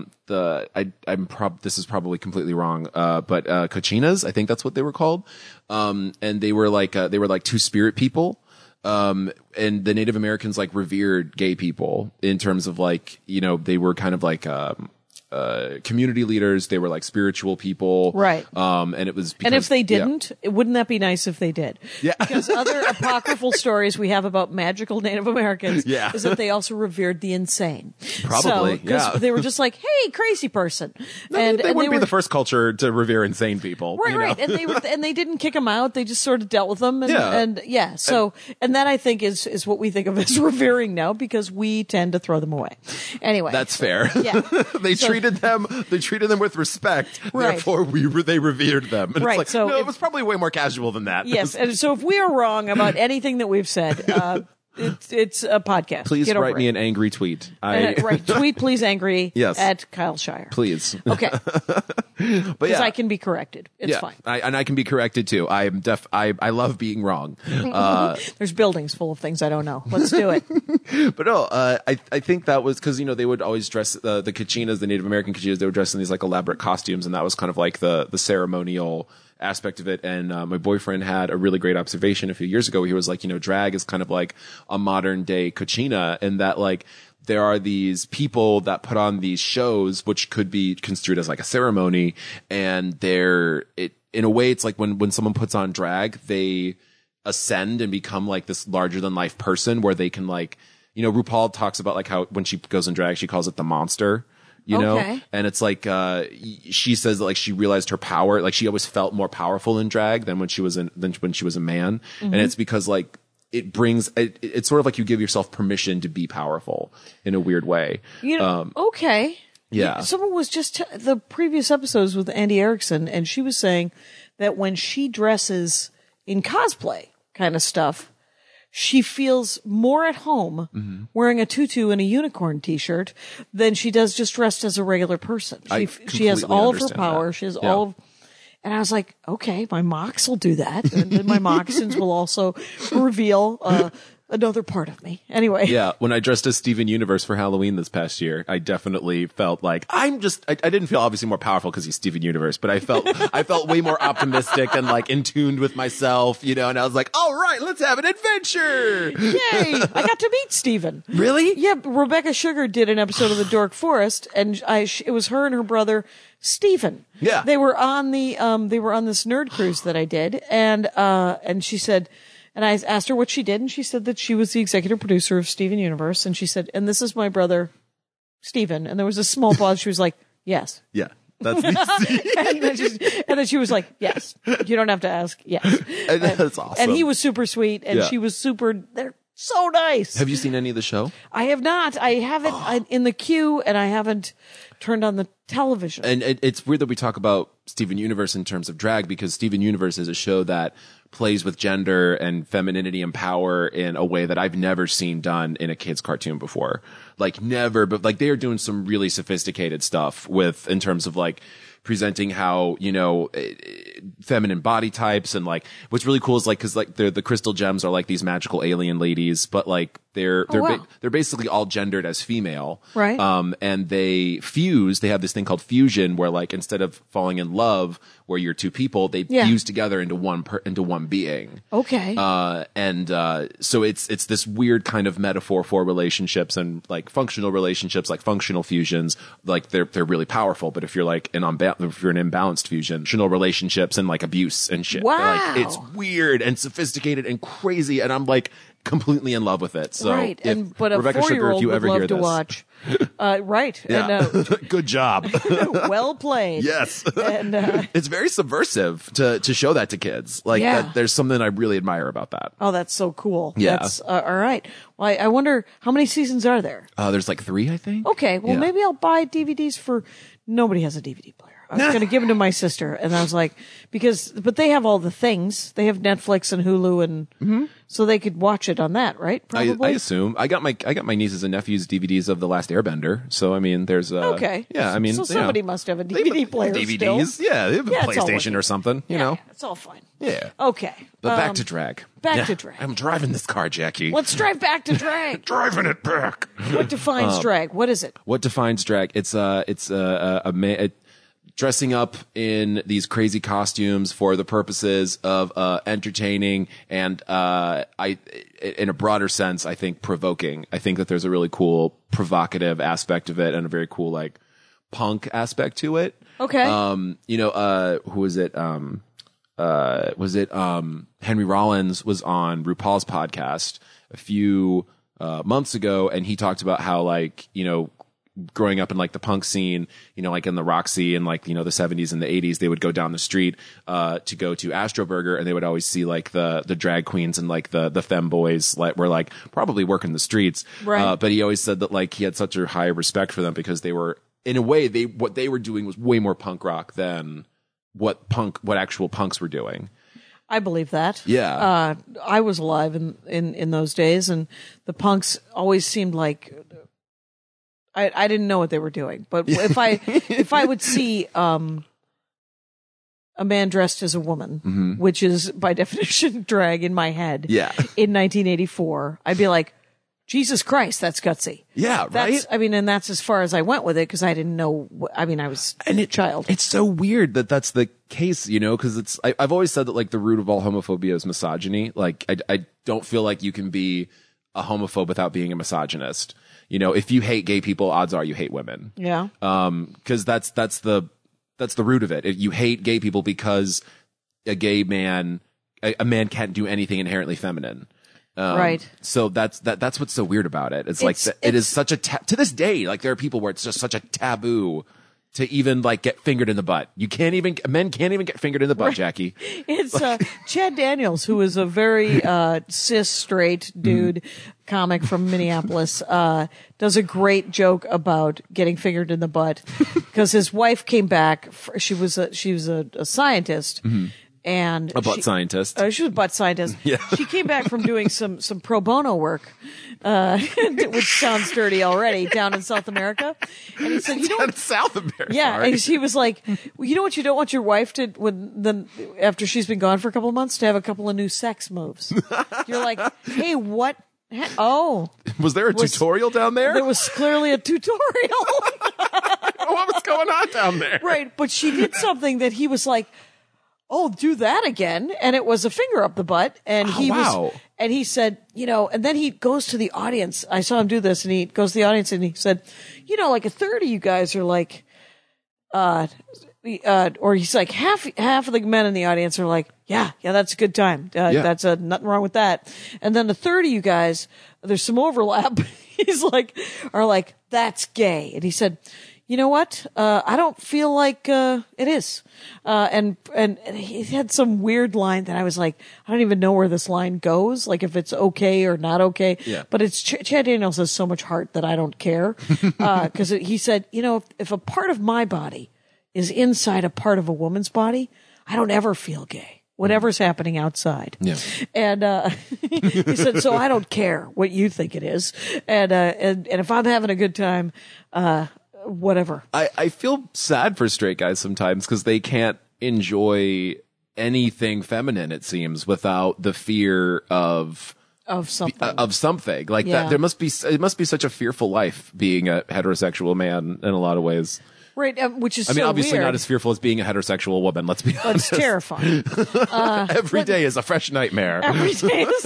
this is probably completely wrong, but Kachinas, I think that's what they were called. And they were like two spirit people. And the Native Americans revered gay people in terms of they were kind of like, community leaders. They were like spiritual people. Right. And it was because, and if they didn't, wouldn't that be nice if they did? Yeah. Because other apocryphal stories we have about magical Native Americans is that they also revered the insane. Probably, So, they were just like, hey, crazy person. They wouldn't be the first culture to revere insane people. Right. And they didn't kick them out. They just sort of dealt with them. And that I think is what we think of as revering now because we tend to throw them away. Anyway. That's fair. Yeah. They treated them with respect. Right. Therefore, they revered them. And right. It's it was probably way more casual than that. Yes. And so if we are wrong about anything that we've said, it's a podcast. Please write me an angry tweet. Right. Tweet, please, angry Yes. at Kyle Shire. Please. Okay. But Because yeah. I can be corrected. It's fine. I can be corrected too. I love being wrong. There's buildings full of things I don't know. Let's do it. But no, I think that was because, they would always dress the Kachinas, the Native American Kachinas, they would dress in these like elaborate costumes, and that was kind of like the ceremonial aspect of it. And my boyfriend had a really great observation a few years ago. He was like, drag is kind of like a modern day Kachina, and that like there are these people that put on these shows, which could be construed as like a ceremony, and in a way, it's like when someone puts on drag, they ascend and become like this larger than life person where they can like, RuPaul talks about like how when she goes in drag, she calls it the monster. Okay. And it's like, she says that like she realized her power, like she always felt more powerful in drag than when she was a man. And it's because like it's sort of like you give yourself permission to be powerful in a weird way. Okay. Yeah. Someone was just the previous episodes with Andy Erickson, and she was saying that when she dresses in cosplay kind of stuff, she feels more at home wearing a tutu and a unicorn t-shirt than she does just dressed as a regular person. She has all of her power. That. She has all of, and I was like, okay, my mocks will do that. And then my moccasins will also reveal, another part of me. Anyway. Yeah. When I dressed as Steven Universe for Halloween this past year, I definitely felt like I didn't feel obviously more powerful because he's Steven Universe, but I felt way more optimistic and like in tune with myself, and I was like, all right, let's have an adventure. Yay! I got to meet Steven. Really? Yeah. Rebecca Sugar did an episode of The Dork Forest, and it was her and her brother, Steven. Yeah. They were on this nerd cruise that I did, and she said, and I asked her what she did, and she said that she was the executive producer of Steven Universe, and she said, and this is my brother, Steven. And there was a small pause. She was like, yes. Yeah. That's me. and then she was like, yes. You don't have to ask. Yes. That's awesome. And he was super sweet, and she was they're so nice. Have you seen any of the show? I have not. I haven't in the queue, and I haven't turned on the television. And it's weird that we talk about Steven Universe in terms of drag, because Steven Universe is a show that plays with gender and femininity and power in a way that I've never seen done in a kid's cartoon before. Like never, but like they are doing some really sophisticated stuff in terms of like presenting how, feminine body types, and like what's really cool is like, cause like the crystal gems are like these magical alien ladies, but like they're basically all gendered as female. Right. And they have this thing called fusion where like instead of falling in love where you're two people, they fuse together into one being. Okay. So it's this weird kind of metaphor for relationships and like functional relationships, like functional fusions, like they're really powerful. But if you're like if you're an imbalanced fusion, functional relationships and like abuse and shit. Wow. Like it's weird and sophisticated and crazy, and I'm like completely in love with it. So right. But a Rebecca Sugar, 4-year-old if you would ever love hear to this. watch. Right. Yeah. And, good job. well played. Yes. And it's very subversive to show that to kids. Like there's something I really admire about that. oh, that's so cool. Yeah. That's all right. Well, I wonder how many seasons are there? There's like 3, I think. Okay. Well, maybe I'll buy DVDs for. Nobody has a DVD player. I was going to give them to my sister, and I was like, but they have all the things. They have Netflix and Hulu, and so they could watch it on that, right? Probably. I assume. I got my nieces and nephews DVDs of The Last Airbender. So I mean, there's okay. Yeah, I mean, so somebody must have a DVD player. DVDs. Still. Yeah, they have a Yeah, it's all PlayStation working. or something. You know. It's all fine. Yeah. Okay. But back to drag. Back to drag. I'm driving this car, Jackie. Let's drive back to drag. Driving it back. What defines drag? What is it? What defines drag? It's dressing up in these crazy costumes for the purposes of entertaining and in a broader sense, I think provoking. I think that there's a really cool provocative aspect of it and a very cool like punk aspect to it. Okay. Who was it? Henry Rollins was on RuPaul's podcast a few months ago, and he talked about how like, growing up in like the punk scene, like in the Roxy and like, the 70s and the 80s, they would go down the street to go to Astroburger, and they would always see like the drag queens and like the femboys like were like probably working the streets. Right. But he always said that like he had such a high respect for them because they were, in a way, what they were doing was way more punk rock than what actual punks were doing. I believe that. Yeah. I was alive in those days, and the punks always seemed like I didn't know what they were doing. But if I would see a man dressed as a woman, which is by definition drag in my head. Yeah. In 1984, I'd be like, Jesus Christ, that's gutsy. Yeah, right? I mean, and that's as far as I went with it because I didn't know. I was a child. It's so weird that that's the case, because I've always said that like the root of all homophobia is misogyny. Like I don't feel like you can be a homophobe without being a misogynist. If you hate gay people, odds are you hate women. Yeah. Because that's the root of it. You hate gay people because a gay man, a man can't do anything inherently feminine. Right. So that's what's so weird about it. It is such a to this day, like there are people where it's just such a taboo to even like get fingered in the butt. Men can't even get fingered in the butt, Jackie. It's Chad Daniels, who is a very cis straight dude comic from Minneapolis, does a great joke about getting fingered in the butt because his wife came back. She was a scientist. And a butt scientist. She was a butt scientist. Yeah. She came back from doing some pro bono work, which sounds dirty already, down in South America. And he said, South America. Yeah, sorry. and he was like, well, you know what you don't want your wife to, after she's been gone for a couple of months, to have a couple of new sex moves. You're like, hey, what? Oh. Was there a tutorial down there? There was clearly a tutorial. What was going on down there? Right, but she did something that he was like, oh, do that again. And it was a finger up the butt. And he said, and then he goes to the audience. I saw him do this and he goes to the audience and he said, like a third of you guys are like, or he's like half of the men in the audience are like, yeah, that's a good time. That's nothing wrong with that. And then the third of you guys, there's some overlap. He's like, are like, that's gay. And he said, you know what? I don't feel like it is. And he had some weird line that I was like, I don't even know where this line goes, like if it's okay or not okay. Yeah. But it's Chad Daniels has so much heart that I don't care. Because he said, if a part of my body is inside a part of a woman's body, I don't ever feel gay. Whatever's happening outside. Yeah. And he said, so I don't care what you think it is. And if I'm having a good time, whatever. I feel sad for straight guys sometimes because they can't enjoy anything feminine, it seems, without the fear of something like that. It must be such a fearful life being a heterosexual man in a lot of ways. Right, which is obviously weird. Not as fearful as being a heterosexual woman. Let's be honest. It's terrifying. Every day is a fresh nightmare. Every day is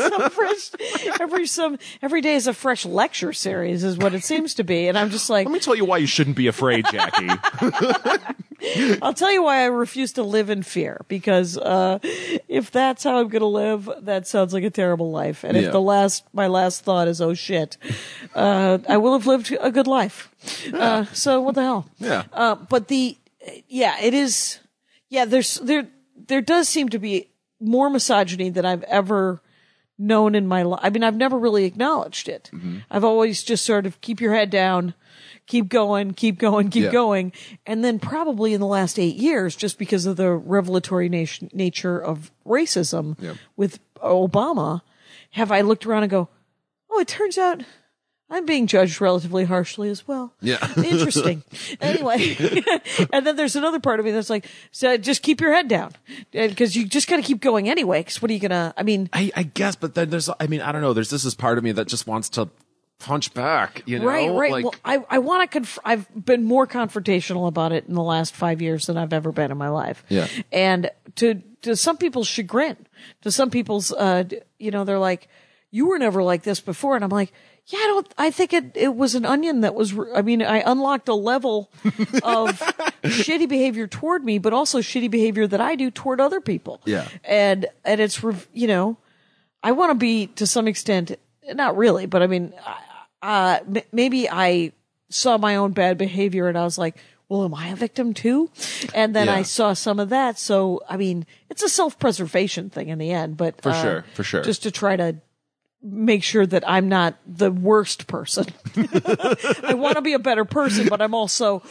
every day is a fresh lecture series, is what it seems to be. And I'm just like, let me tell you why you shouldn't be afraid, Jackie. I'll tell you why I refuse to live in fear, because if that's how I'm going to live, that sounds like a terrible life. And if my last thought is, oh shit, I will have lived a good life. So what the hell? Yeah. But it is, there does seem to be more misogyny than I've ever known in my life. I mean, I've never really acknowledged it. Mm-hmm. I've always just sort of keep your head down, keep going. And then probably in the last 8 years, just because of the revelatory nature of racism with Obama, have I looked around and go, oh, it turns out I'm being judged relatively harshly as well. Yeah. Interesting. Anyway. And then there's another part of me that's like, so just keep your head down. Because you just got to keep going anyway. Because what are you going to, I guess, but then I don't know. There's this part of me that just wants to punch back, Right. Like, well, I want to I've been more confrontational about it in the last 5 years than I've ever been in my life. Yeah. And to some people's chagrin, to some people's, they're like, you were never like this before. And I'm like, yeah, I think it was an onion that was, I unlocked a level of shitty behavior toward me, but also shitty behavior that I do toward other people. Yeah. And it's, I want to be to some extent, not really, but maybe I saw my own bad behavior and I was like, well, am I a victim too? And then I saw some of that. So, it's a self-preservation thing in the end, but for sure. Just to try to make sure that I'm not the worst person. I want to be a better person, but I'm also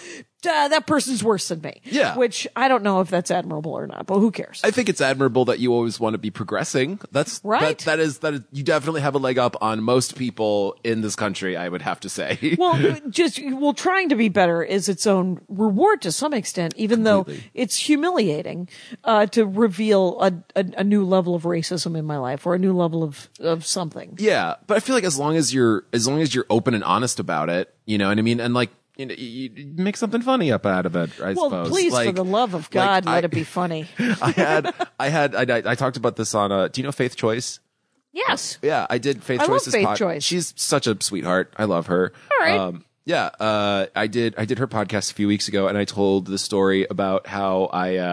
that person's worse than me. Yeah. Which I don't know if that's admirable or not, but who cares? I think it's admirable that you always want to be progressing. That's right. That is you definitely have a leg up on most people in this country, I would have to say. Well, trying to be better is its own reward to some extent, even though it's humiliating to reveal a new level of racism in my life or a new level of something. Yeah, but I feel like as long as you're open and honest about it, you know what I mean, and like you make something funny up out of it. I suppose. Well, please, like, for the love of God, let it be funny. I talked about this on. Do you know Faith Choice? Yes. Yeah, I did Faith I love Choice's Faith Choice. She's such a sweetheart. I love her. All right. I did her podcast a few weeks ago, and I told the story about how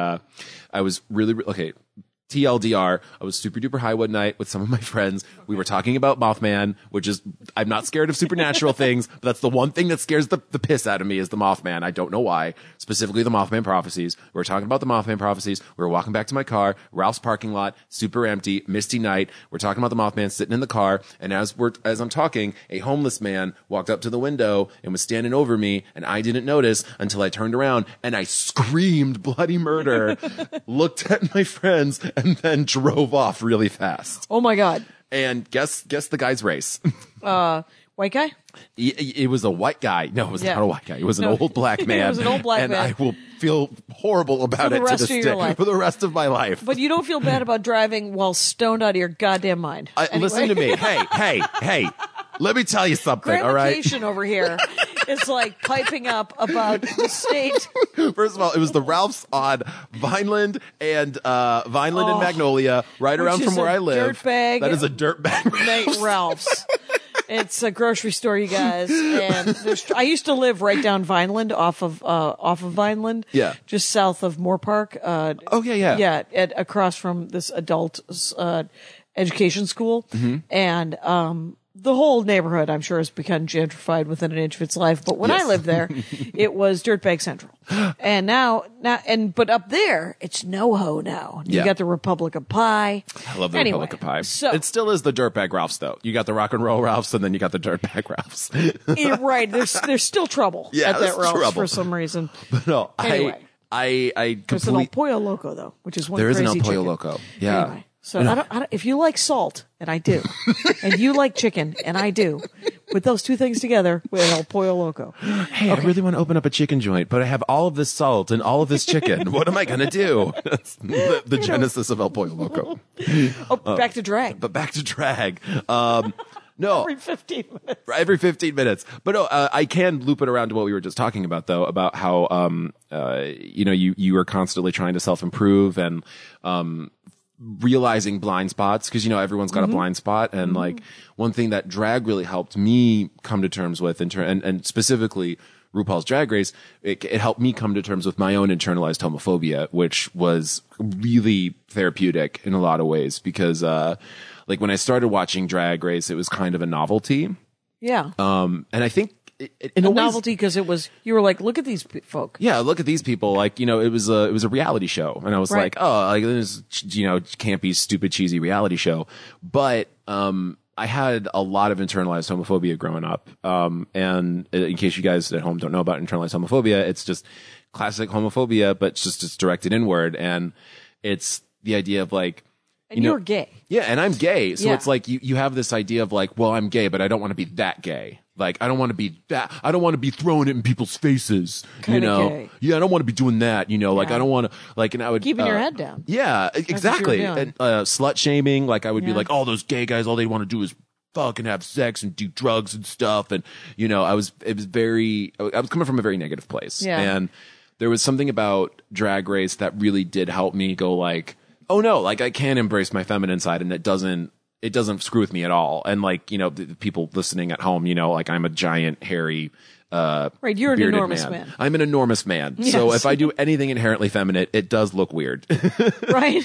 I was really okay. TLDR, I was super duper high one night with some of my friends. We were talking about Mothman, which is, I'm not scared of supernatural things, but that's the one thing that scares the piss out of me is the Mothman. I don't know why. Specifically the Mothman prophecies. We were talking about the Mothman prophecies. We were walking back to my car, Ralph's parking lot, super empty, misty night. We're talking about the Mothman sitting in the car, and as I'm talking, a homeless man walked up to the window and was standing over me, and I didn't notice until I turned around and I screamed bloody murder, looked at my friends, and then drove off really fast. Oh my God. And guess the guy's race. White guy? It was a white guy. No, it was not a white guy. It was an old black man. It was an old black and man. I will feel horrible about it to this day for the rest of my life. But you don't feel bad about driving while stoned out of your goddamn mind. Anyway. Listen to me. Hey. Let me tell you something, all right? Gratification over here is like piping up about the state. First of all, it was the Ralph's on Vineland and Magnolia, right around from where I live. Dirtbag. That is a dirtbag. Ralph's. It's a grocery store, you guys. And I used to live right down Vineland, off of Vineland. Yeah. Just south of Moore Park. Yeah, across from this adult education school. Mm-hmm. And the whole neighborhood, I'm sure, has become gentrified within an inch of its life. But when I lived there, it was Dirtbag Central. And but up there, it's NoHo now. You got the Republic of Pie. I love the Republic of Pie. So, it still is the Dirtbag Ralphs, though. You got the Rock and Roll Ralphs, and then you got the Dirtbag Ralphs. Right. There's still trouble at that Ralphs for some reason. But no, anyway. There's an El Pollo Loco, though, which is one there crazy is an El Pollo chicken. Loco. Yeah. Anyway. So I don't, if you like salt, and I do, and you like chicken, and I do, put those two things together with El Pollo Loco. Hey, okay. I really want to open up a chicken joint, but I have all of this salt and all of this chicken. What am I going to do? That's the genesis of El Pollo Loco. Back to drag. But back to drag. No. Every 15 minutes. Every 15 minutes. But no, I can loop it around to what we were just talking about, though, about how, you are constantly trying to self-improve and, realizing blind spots, because everyone's got a blind spot, and like one thing that drag really helped me come to terms with, and specifically RuPaul's Drag Race, it helped me come to terms with my own internalized homophobia, which was really therapeutic in a lot of ways, because like when I started watching Drag Race, it was kind of a novelty. Yeah. And I think in a novelty, because you were like, look at these folk. Yeah, look at these people. Like, it was a reality show, and I was like, oh, like this, campy, stupid, cheesy reality show. But I had a lot of internalized homophobia growing up. And in case you guys at home don't know about internalized homophobia, it's just classic homophobia, but it's directed inward, and it's the idea of like. And you're gay. Yeah, and I'm gay. So it's like you have this idea of like, well, I'm gay, but I don't want to be that gay. Like, I don't want to be that. I don't want to be throwing it in people's faces. Kinda gay. Yeah, I don't want to be doing that. Like, I don't want to. Like, and I would keeping your head down. Yeah, exactly. And slut shaming. Like, I would be like, all those gay guys, all they want to do is fuck and have sex and do drugs and stuff. And I was coming from a very negative place. Yeah. And there was something about Drag Race that really did help me go like, oh no, like I can embrace my feminine side, and it doesn't screw with me at all. And like, the people listening at home, like I'm a giant, hairy, right, you're an enormous man. I'm an enormous man. Yes. So if I do anything inherently feminine, it does look weird. Right.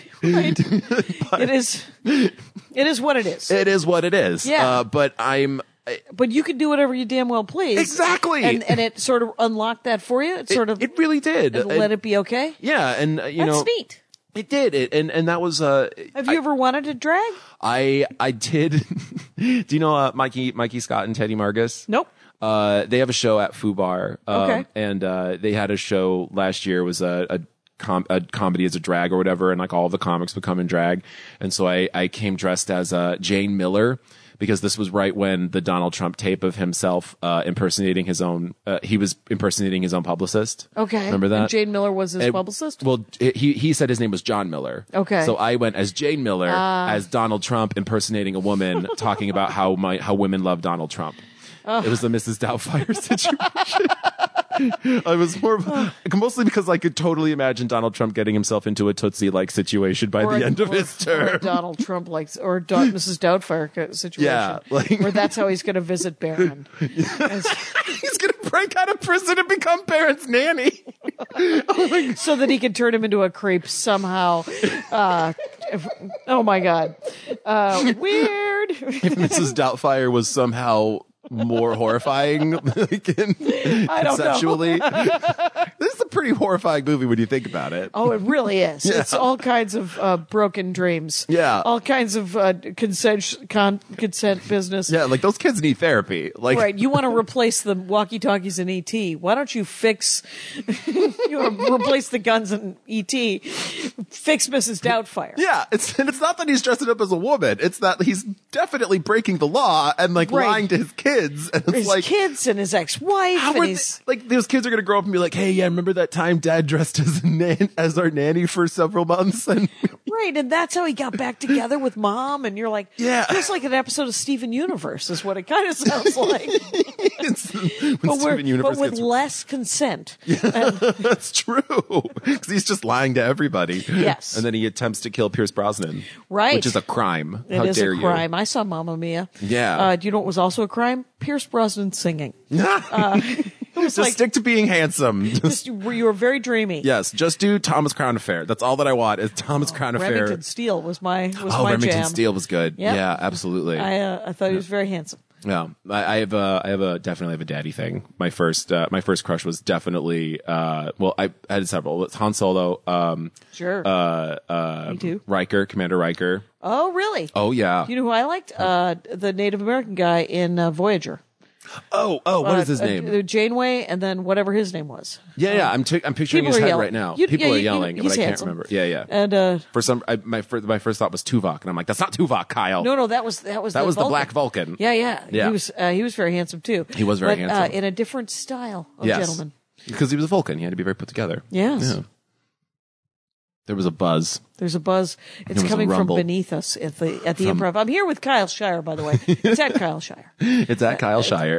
It is what it is. It is what it is. Yeah. But you can do whatever you damn well please. Exactly. And it sort of unlocked that for you. It really did. Let it be okay. Yeah. And that's neat. It did. And that was, have you ever wanted to drag? I did. Do you know, Mikey Scott and Teddy Margus? Nope. They have a show at FUBAR. Okay. And they had a show last year. It was a comedy as a drag or whatever, and like all the comics would come in drag. And so I came dressed as Jane Miller, because this was right when the Donald Trump tape of himself impersonating his own he was impersonating his own publicist. Okay. Remember that? And Jane Miller was his publicist? Well, he said his name was John Miller. Okay. So I went as Jane Miller as Donald Trump impersonating a woman talking about how women love Donald Trump. It was the Mrs. Doubtfire situation. I was mostly because I could totally imagine Donald Trump getting himself into a Tootsie-like situation by the end of his term. Or Donald Trump Mrs. Doubtfire situation. Yeah, where that's how he's going to visit Barron. He's going to break out of prison and become Barron's nanny. So that he can turn him into a creep somehow. Oh my God. Weird. If Mrs. Doubtfire was somehow more horrifying, conceptually. This is a pretty horrifying movie when you think about it. Oh, it really is. Yeah. It's all kinds of broken dreams. Yeah. All kinds of consent business. Yeah, like those kids need therapy. Like, Right. You want to replace the walkie-talkies in E.T. Why don't you replace the guns in E.T. Fix Mrs. Doubtfire. yeah, it's not that he's dressing up as a woman. It's that he's definitely breaking the law and like Right. lying to his kids. And it's His like, kids and his ex-wife. how And are he's, like those kids are gonna grow up and be like, hey, yeah, remember that time Dad dressed as our nanny for several months? And right. And that's how he got back together with Mom. And you're like, Yeah. just like an episode of Steven Universe is what it kind of sounds like. when but Steven Universe with gets less consent. That's true. Because he's just lying to everybody. Yes. And then he attempts to kill Pierce Brosnan. Right. Which is a crime. It How is dare a crime. I saw Mamma Mia. Yeah. Do you know what was also a crime? Pierce Brosnan singing. you? It was Just like, stick to being handsome. you were very dreamy. Yes, just do Thomas Crown Affair. That's all that I want is Thomas Crown Affair. Remington Steele was my Remington jam. Steele was good. Yep. Yeah, absolutely. I thought he was very handsome. Yeah, I definitely have a daddy thing. My first crush was definitely I had several. It's Han Solo. Sure. Me too. Commander Riker. Oh, really? Oh yeah. You know who I liked? The Native American guy in Voyager. What is his name? Janeway, and then whatever his name was. Yeah. I'm picturing People his are head yelling. right now. You- People yeah, are you- yelling, he's but I can't handsome. remember. Yeah. And For some, my first thought was Tuvok, and I'm like, that's not Tuvok, Kyle. no, that was that was the Vulcan. Black Vulcan. Yeah. Yeah. He was very handsome too. He was very but, handsome. in a different style of Yes. gentleman. Because he was a Vulcan, he had to be very put together. Yes. Yeah. There was a buzz. There's a buzz. It's was a coming from rumble. beneath us at the Improv. I'm here with Kyle Shire, by the way. It's at Kyle Shire. It's at Kyle Shire.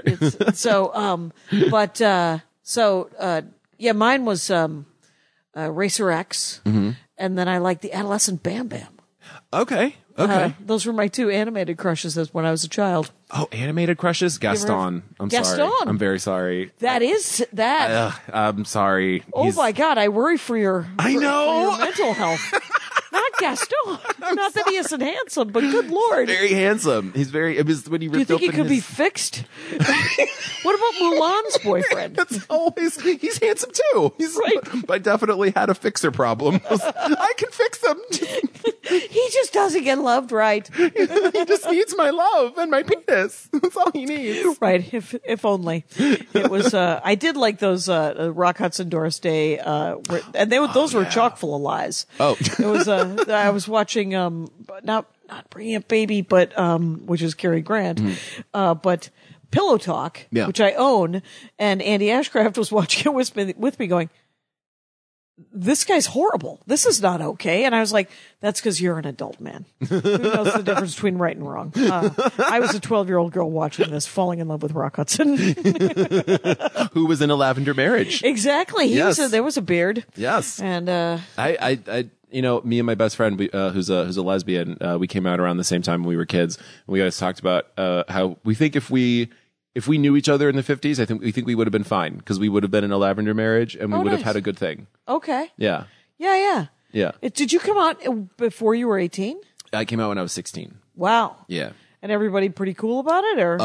Mine was Racer X, and then I liked the Adolescent Bam Bam. Okay. Those were my two animated crushes as when I was a child. Oh, animated crushes? Gaston. I'm sorry. Gaston. I'm very sorry. That is that. I'm sorry. Oh my God, I worry for your I know. for your mental health. Not Gaston. Not that he isn't handsome, but good Lord. Very handsome. He's very. It was when he Do you ripped think he open could be his- fixed? What about Mulan's boyfriend? That's always. He's handsome too. He's Right. I definitely had a fixer problem. I can fix him. He just doesn't get loved right. He just needs my love and my penis. That's all he needs. Right, if only. It was. I did like those Rock Hudson, Doris Day, those were chock full of lies. Oh. It was. I was watching. Not Bringing Up Baby, but which is Cary Grant, but Pillow Talk, Yeah. which I own, and Andy Ashcraft was watching it with me, going, this guy's horrible. This is not okay. And I was like, that's because you're an adult man. Who knows the difference between right and wrong? I was a 12-year-old girl watching this, falling in love with Rock Hudson. Who was in a lavender marriage? Exactly. Yes. There was a beard. Yes. And I me and my best friend, who's a lesbian, we came out around the same time when we were kids. And we always talked about how we think if we knew each other in the 50s, we think we would have been fine because we would have been in a lavender marriage and we would have nice. had a good thing. okay. Yeah. Yeah. Yeah. Did you come out before you were 18? I came out when I was 16. Wow. Yeah. And everybody pretty cool about it, or?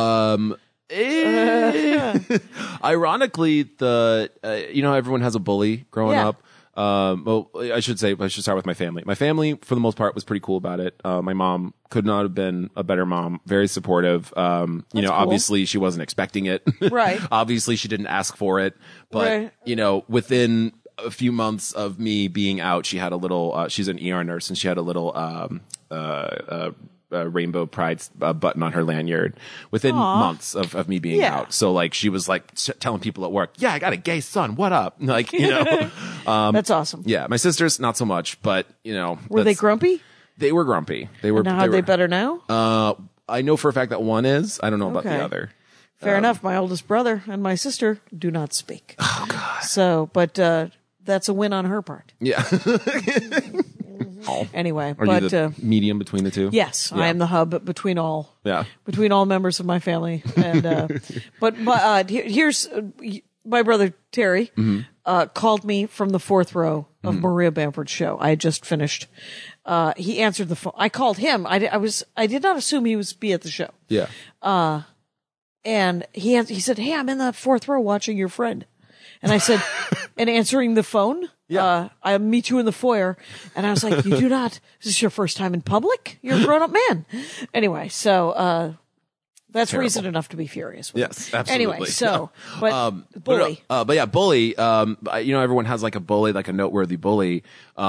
Ironically, everyone has a bully growing Yeah. up. Well, I should start with my family. My family, for the most part, was pretty cool about it. My mom could not have been a better mom. Very supportive. Cool. Obviously she wasn't expecting it. Right. Obviously she didn't ask for it, but right. Within a few months of me being out, she had a little, she's an ER nurse, and she had a little, rainbow pride button on her lanyard within months of me being out. So like she was like telling people at work, yeah, I got a gay son. What up? Like, that's awesome. Yeah. My sisters, not so much, but were they grumpy? They were grumpy. They were. Now are they better now? I know for a fact that one is. I don't know about the other. Fair enough. My oldest brother and my sister do not speak. Oh God. So, but that's a win on her part. Yeah. Anyway, are you the medium between the two? Yes, yeah. I am the hub between all. Yeah. Between all members of my family, and but here's my brother Terry called me from the fourth row of Maria Bamford's show. I had just finished. He answered the phone. I called him. I did not assume he was be at the show. Yeah. And he said, "Hey, I'm in the fourth row watching your friend." And I said, and answering the phone, I meet you in the foyer. And I was like, you do not, is this your first time in public? You're a grown up man. Anyway, so, that's terrible. Reason enough to be furious with. Yes, absolutely. Anyway, so, but bully. Bully, everyone has like a bully, like a noteworthy bully.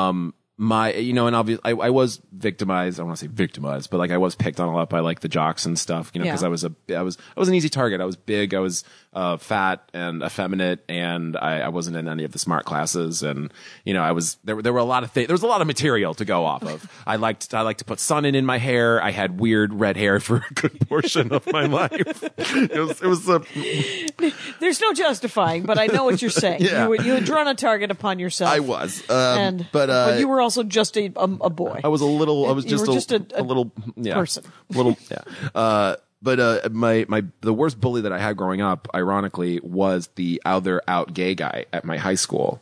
And obviously I was victimized. I don't want to say victimized, but like I was picked on a lot by like the jocks and stuff, because I was an easy target. I was big. I was, fat and effeminate, and I wasn't in any of the smart classes. And, there were a lot of things. There was a lot of material to go off of. I liked to put sun in my hair. I had weird red hair for a good portion of my life. It was there's no justifying, but I know what you're saying. Yeah. You had drawn a target upon yourself. I was, but you were also just a boy. I was a little. I was just a little person. Little, yeah. But the worst bully that I had growing up, ironically, was the other out gay guy at my high school.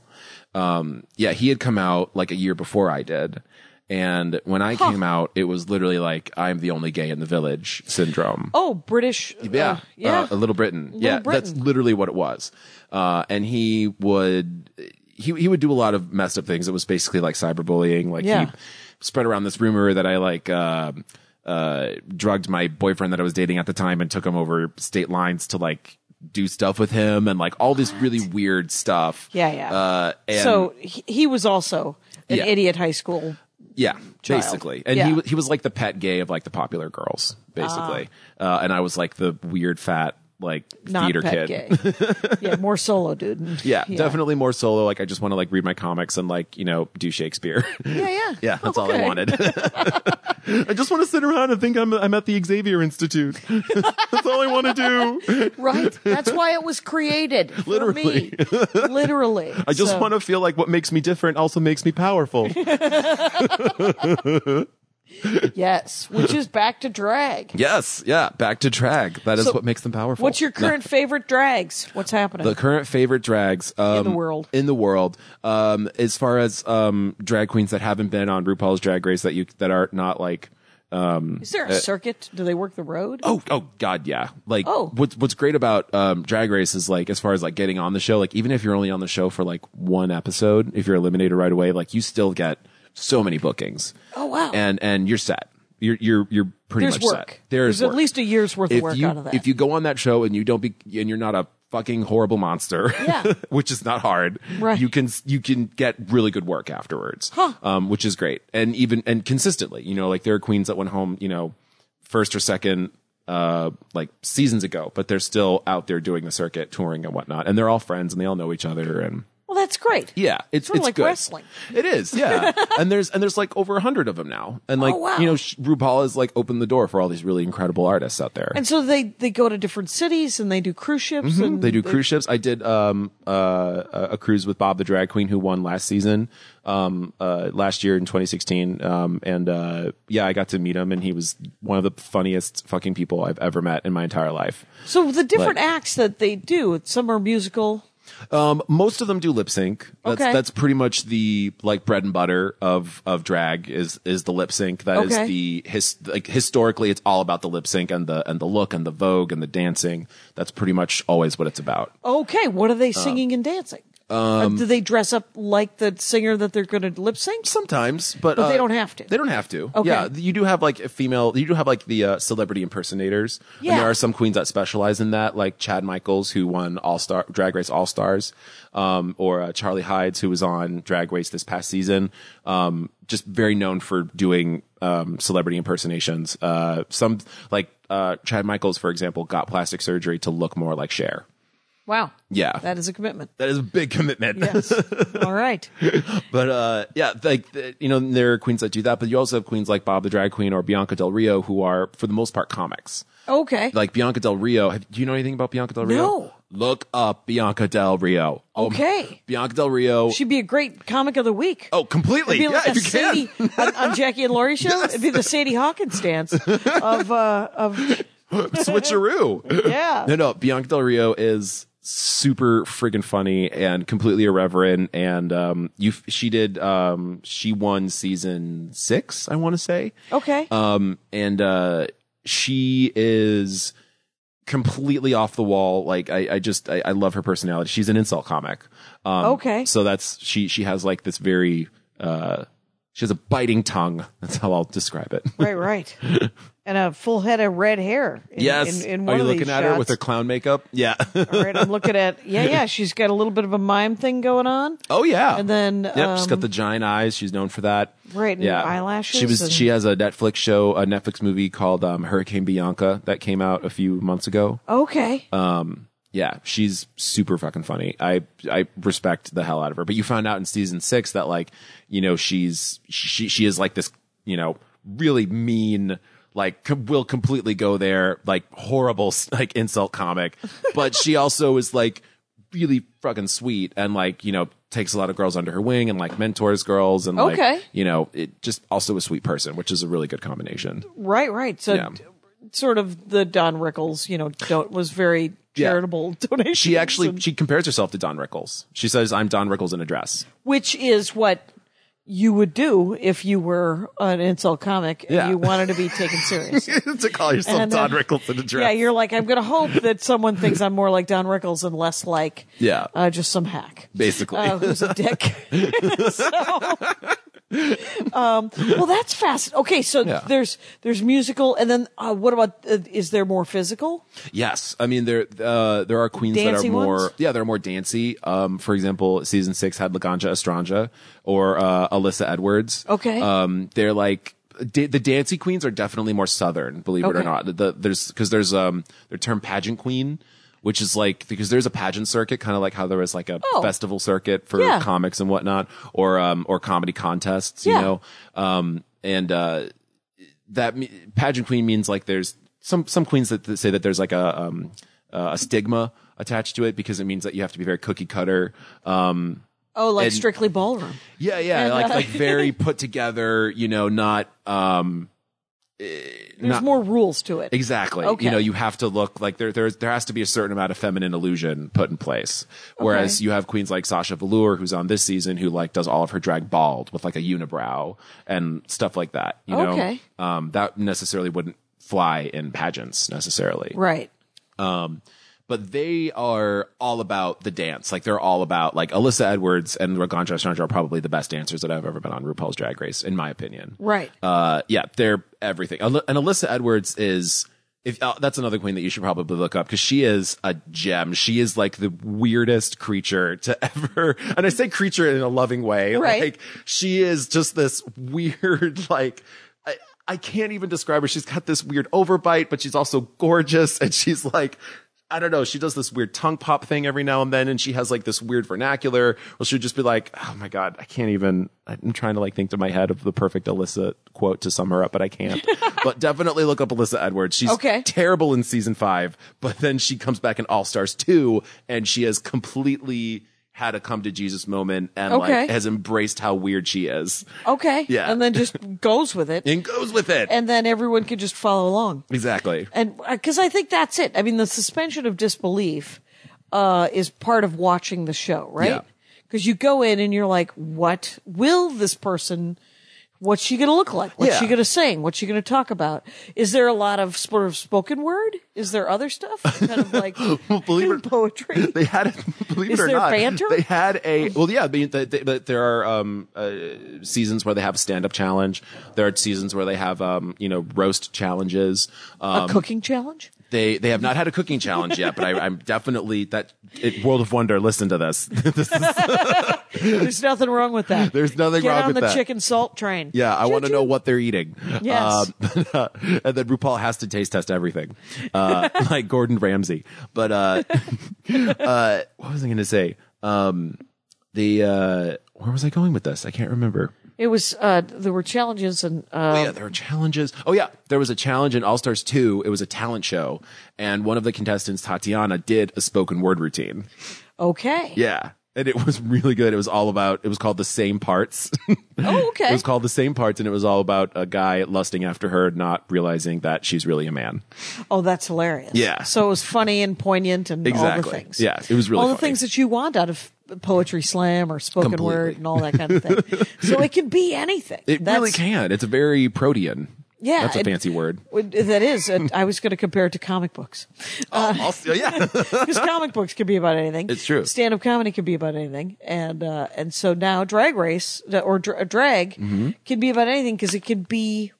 He had come out like a year before I did. And when I came out, it was literally like, I'm the only gay in the village syndrome. Oh, British. Yeah. Little Britain. Britain. That's literally what it was. And he would do a lot of messed up things. It was basically like cyberbullying. Like he spread around this rumor that I like, drugged my boyfriend that I was dating at the time and took him over state lines to like do stuff with him, and like all this really weird stuff. Yeah. So he was also an idiot high school. Yeah, child. Basically. And he was like the pet gay of like the popular girls, basically. And I was like the weird fat, like not theater pet kid. Gay. More solo dude. Yeah, definitely more solo. Like I just want to like read my comics and like, do Shakespeare. Yeah. That's all I wanted. I just want to sit around and think I'm at the Xavier Institute. That's all I want to do. Right. That's why it was created. Literally. Literally. I just want to feel like what makes me different also makes me powerful. Yes, which is back to drag. Yes, back to drag. That is what makes them powerful. What's your current favorite drags? What's happening? The current favorite drags in the world. As far as drag queens that haven't been on RuPaul's Drag Race that are not like. Is there a circuit? Do they work the road? Oh God, yeah. Like, what's great about Drag Race is like, as far as like getting on the show, like even if you're only on the show for like one episode, if you're eliminated right away, like you still get so many bookings. Oh wow! And you're set. You're pretty much work. set. There's work. At least a year's worth of work out of that. If you go on that show and you're not a fucking horrible monster, which is not hard, right. you can get really good work afterwards, which is great. And consistently, like there are queens that went home, first or second, like seasons ago, but they're still out there doing the circuit, touring and whatnot, and they're all friends and they all know each other. And well, that's great. Yeah, it's sort of like good. Wrestling. It is, yeah. and there's like over 100 of them now, and like wow. RuPaul has like opened the door for all these really incredible artists out there. And so they go to different cities and they do cruise ships. Mm-hmm. And they do cruise ships. I did a cruise with Bob the Drag Queen, who won last season, last year in 2016. I got to meet him, and he was one of the funniest fucking people I've ever met in my entire life. So the different acts that they do, some are musical. Most of them do lip sync. That's pretty much the like bread and butter of drag is the lip sync. That is the historically it's all about the lip sync and the look and the vogue and the dancing. That's pretty much always what it's about. Okay, what are they singing and dancing? Do they dress up like the singer that they're going to lip sync? Sometimes, but But they don't have to. They don't have to. Okay. Yeah, you do have like the celebrity impersonators. Yeah. And there are some queens that specialize in that, like Chad Michaels, who won Drag Race All Stars, or Charlie Hides, who was on Drag Race this past season. Just very known for doing celebrity impersonations. Some like Chad Michaels, for example, got plastic surgery to look more like Cher. Wow. Yeah. That is a commitment. That is a big commitment. Yes. All right. But yeah, like there are queens that do that, but you also have queens like Bob the Drag Queen or Bianca Del Rio, who are for the most part comics. Okay. Like Bianca Del Rio. Do you know anything about Bianca Del Rio? No. Look up Bianca Del Rio. Okay. Bianca Del Rio. She'd be a great comic of the week. Oh, completely. It'd be like yeah, a if you can. Sadie on Jackie and Laurie show. It'd be the Sadie Hawkins dance of Switcheroo. yeah. No, Bianca Del Rio is super friggin' funny and completely irreverent. And she won season 6, I want to say. Okay. And she is completely off the wall. Like I love her personality. She's an insult comic. Okay. So that's she has like this very she has a biting tongue. That's how I'll describe it. Right. And a full head of red hair. Yes. In one Are you of these looking at her with her shots. clown makeup? Yeah. All right. I'm looking at. Yeah. She's got a little bit of a mime thing going on. Oh yeah. And then. Yep, she's got the giant eyes. She's known for that. Right, and eyelashes She has a Netflix movie called Hurricane Bianca that came out a few months ago. Okay. Yeah, she's super fucking funny. I respect the hell out of her. But you found out in season 6 that like, she is like this, really mean, like will completely go there, like horrible, like insult comic. But she also is like really fucking sweet and like, takes a lot of girls under her wing and like mentors girls and Okay. like, it just also a sweet person, which is a really good combination. Right. So Yeah. sort of the Don Rickles, was very charitable donation. She compares herself to Don Rickles. She says, I'm Don Rickles in a dress. Which is what you would do if you were an insult comic and Yeah. you wanted to be taken seriously. To call yourself And, Don Rickles in a dress. Yeah, you're like, I'm going to hope that someone thinks I'm more like Don Rickles and less like just some hack. Basically. Who's a dick. Well, that's fast. Okay, so there's musical, and then what about, is there more physical? Yes. I mean, there are queens Dancey that are more, ones? they're more dancey. For example, season 6 had Laganja Estranja or Alyssa Edwards. Okay. They're like, the dancey queens are definitely more Southern, believe it or Okay. not. There's their term pageant queen, which is like, because there's a pageant circuit, kind of like how there is like a festival circuit for Yeah. comics and whatnot, or comedy contests, Yeah. that pageant queen means like there's some queens that say that there's like a stigma attached to it because it means that you have to be very cookie cutter. Like Strictly Ballroom. Yeah, like very put together, not There's more rules to it. exactly. Okay. You have to look like there has to be a certain amount of feminine illusion put in place. Whereas Okay. you have queens like Sasha Velour, who's on this season, who like does all of her drag bald with like a unibrow and stuff like that. Okay. That necessarily wouldn't fly in pageants necessarily. Right. But they are all about the dance. Like they're all about like Alyssa Edwards and Laganja Estranja are probably the best dancers that have ever been on RuPaul's Drag Race, in my opinion. Right. Yeah, they're everything. And Alyssa Edwards is, that's another queen that you should probably look up because she is a gem. She is like the weirdest creature to ever, and I say creature in a loving way. Right. Like she is just this weird, like, I can't even describe her. She's got this weird overbite, but she's also gorgeous. And she's like, I don't know. She does this weird tongue pop thing every now and then. And she has like this weird vernacular. Well, she'll just be like, oh my God, I'm trying to like think to my head of the perfect Alyssa quote to sum her up, but I can't. But definitely look up Alyssa Edwards. She's terrible in season 5, but then she comes back in All Stars 2 and she has completely had a come to Jesus moment and like has embraced how weird she is. Okay. Yeah. And then just goes with it. And goes with it. And then everyone can just follow along. Exactly. And because I think that's it. I mean, the suspension of disbelief is part of watching the show, right? Yeah. Because you go in and you're like, what will this person, What's she going to look like? What's Yeah. she going to sing? What's she going to talk about? Is there a lot of sort of spoken word? Is there other stuff? Kind of like poetry? They had, believe Is it or there not, banter? they had but there are seasons where they have a stand-up challenge. There are seasons where they have roast challenges. A cooking challenge? They have not had a cooking challenge yet, but I'm definitely World of Wonder. Listen to this. There's nothing wrong with that. There's nothing wrong with Get on that. the chicken salt train. Yeah, I want to know what they're eating. Yes. And then RuPaul has to taste test everything, like Gordon Ramsay. But what was I going to say? Where was I going with this? I can't remember. It was, there were challenges and, There were challenges. Oh yeah, there was a challenge in All Stars 2. It was a talent show, and one of the contestants, Tatiana, did a spoken word routine. okay. Yeah. And it was really good. It was called The Same Parts. Oh, okay. It was called The Same Parts, and it was all about a guy lusting after her, not realizing that she's really a man. Oh, that's hilarious. Yeah. So it was funny and poignant and all Exactly. the things. Yeah, it was really all the funny. things that you want out of poetry slam or spoken Completely. word and all that kind of thing. So it can be anything. It really can. It's a very protean. Yeah. That's a fancy word. That is. I was going to compare it to comic books. Yeah. Because comic books can be about anything. It's true. Stand-up comedy can be about anything. And so now Drag Race or drag Mm-hmm. can be about anything because it can be,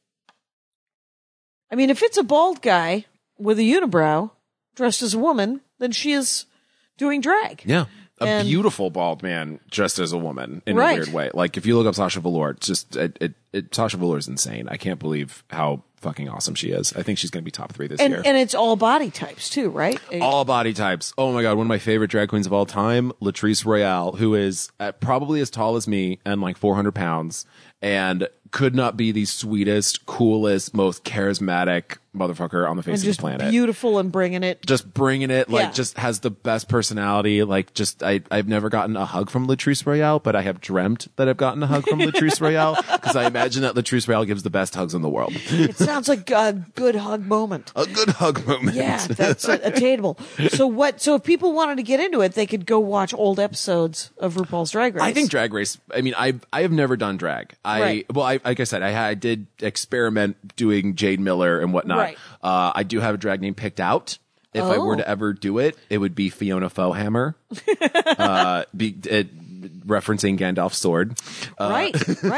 I mean, if it's a bald guy with a unibrow dressed as a woman, then she is doing drag. Yeah. A And- beautiful bald man dressed as a woman in Right. a weird way. Like if you look up Sasha Velour, it's just Sasha Velour is insane. I can't believe how fucking awesome she is. I think she's going to be top 3 this year. And it's all body types too, right? All body types. Oh my god, one of my favorite drag queens of all time, Latrice Royale, who is probably as tall as me and like 400 pounds, and could not be the sweetest, coolest, most charismatic motherfucker on the face And of just the planet. beautiful and bringing it. Just bringing it, like, Yeah. just has the best personality. Like, just, I've never gotten a hug from Latrice Royale, but I have dreamt that I've gotten a hug from Latrice Royale, because I imagine that Latrice Royale gives the best hugs in the world. It sounds like a good hug moment. A good hug moment. Yeah, that's attainable. So if people wanted to get into it, they could go watch old episodes of RuPaul's Drag Race. I think Drag Race, I mean, I have never done drag. Right. Like I said, I did experiment doing Jade Miller and whatnot. Right. I do have a drag name picked out. If I were to ever do it, it would be Fiona Fohammer. Referencing Gandalf's sword. Right.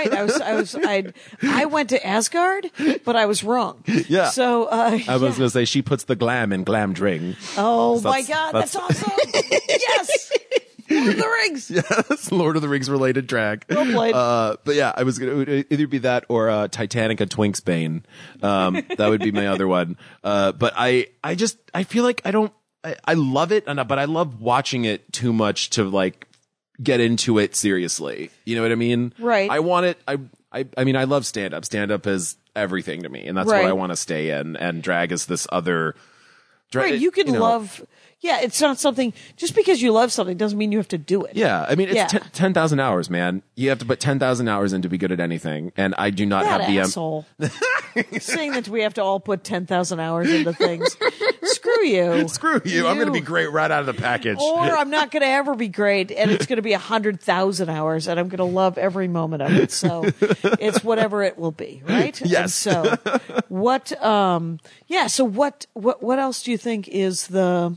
I went to Asgard, but I was wrong. Yeah. So, I was going to say, she puts the glam in Glamdring. oh So my God, that's awesome. Yes. Lord of the Rings. Yes, Lord of the Rings related drag. Well played. But yeah, it would either be that or Titanic a Twinks Bane. That would be my other one. But I feel like I love it, but I love watching it too much to like get into it seriously. You know what I mean? Right. I want it. I mean, I love stand up. Stand up is everything to me, and that's Right. what I want to stay in. And drag is this other. Right. You can love. Yeah, it's not something. Just because you love something doesn't mean you have to do it. Yeah, I mean, it's Yeah. 10,000 hours, man. You have to put 10,000 hours in to be good at anything, and I do not That have the asshole. Saying that we have to all put 10,000 hours into things. Screw you. Screw you! I'm going to be great right out of the package. Or I'm not going to ever be great, and it's going to be 100,000 hours, and I'm going to love every moment of it. So it's whatever it will be, right? Yes. And so what? Yeah. So what else do you think is the?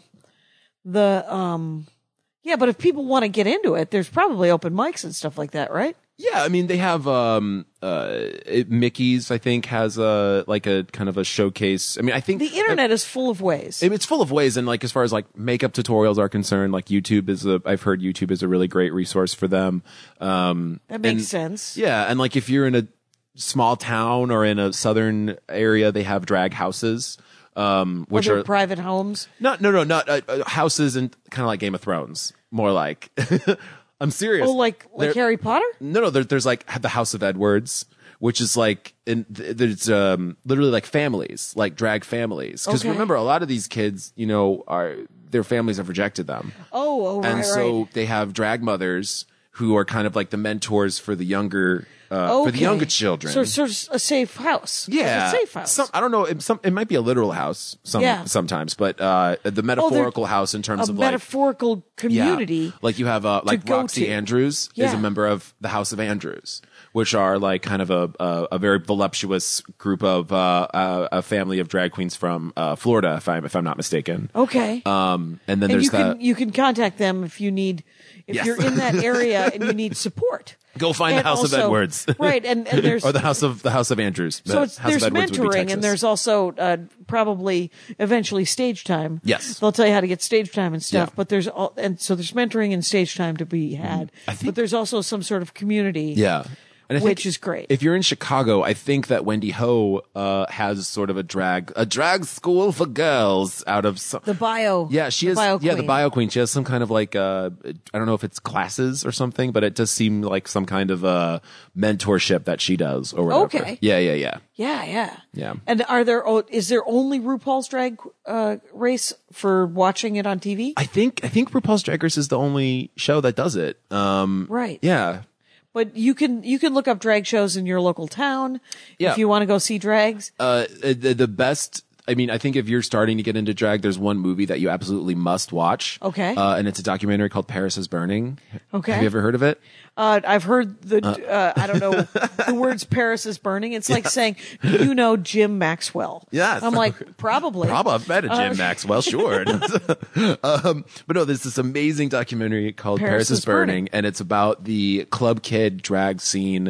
Yeah, but if people want to get into it, there's probably open mics and stuff like that, right? Yeah, I mean, they have Mickey's. I think has a kind of a showcase. I mean, I think The internet is full of ways. it's full of ways, and like as far as like makeup tutorials are concerned, like YouTube I've heard YouTube is a really great resource for them. That makes sense. Yeah, and like if you're in a small town or in a southern area, they have drag houses, which Other are private homes. not houses and kind of like Game of Thrones, more like. I'm serious. Oh, like They're- Harry Potter? No, there's like the House of Edwards, which is like there's literally like families, like drag families. Because Okay. remember, a lot of these kids, you know, their families have rejected them, Oh, right, and so right. they have drag mothers who are kind of like the mentors for the younger for the younger children. So it's sort of a safe house. Yeah, Like a safe house. I don't know. It might be a literal house sometimes, but the metaphorical house in terms of metaphorical community. Yeah. Like you have like Roxy Andrews is a member of the House of Andrews, which are like kind of a very voluptuous group of a family of drag queens from Florida, if I'm not mistaken. Okay. And then there's you can contact them if you're in that area and you need support. Go find the House of Edwards, right? And there's or the House of Andrews. So there's mentoring, and there's also probably eventually stage time. Yes, they'll tell you how to get stage time and stuff. Yeah. But there's mentoring and stage time to be had. But there's also some sort of community. Yeah. And which is great. If you're in Chicago, I think that Wendy Ho has sort of a drag school for girls out of the bio. Yeah, she is. The bio queen. She has some kind of like I don't know if it's classes or something, but it does seem like some kind of mentorship that she does or whatever. Okay. Yeah. And is there only RuPaul's Drag Race for watching it on TV? I think RuPaul's Drag Race is the only show that does it. Right. Yeah. But you can look up drag shows in your local town if you want to go see drags. The best. I mean, I think if you're starting to get into drag, there's one movie that you absolutely must watch. Okay. And it's a documentary called Paris is Burning. Okay. Have you ever heard of it? I've heard I don't know, the words Paris is burning. It's like saying, you know Jim Maxwell. Yes. I'm like, probably. I've met a Jim Maxwell, sure. But no, there's this amazing documentary called Paris is Burning, and it's about the club kid drag scene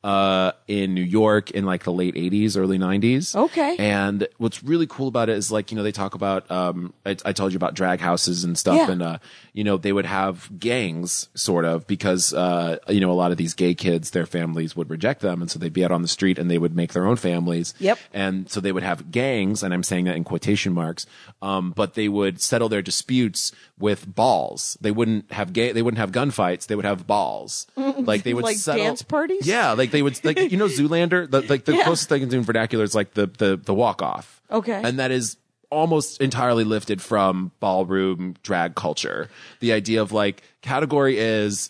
in New York in like the late 80s, early 90s. Okay. And what's really cool about it is like, they talk about, I told you about drag houses and stuff. Yeah. And, they would have gangs sort of because, a lot of these gay kids, their families would reject them. And so they'd be out on the street and they would make their own families. Yep. And so they would have gangs, and I'm saying that in quotation marks. But they would settle their disputes with balls. They wouldn't have gunfights. They would have balls. Like they would like settle dance parties. Yeah. Like they would, like, Zoolander, the closest I can do in vernacular is like the walk off. Okay. And that is almost entirely lifted from ballroom drag culture. The idea of like category is,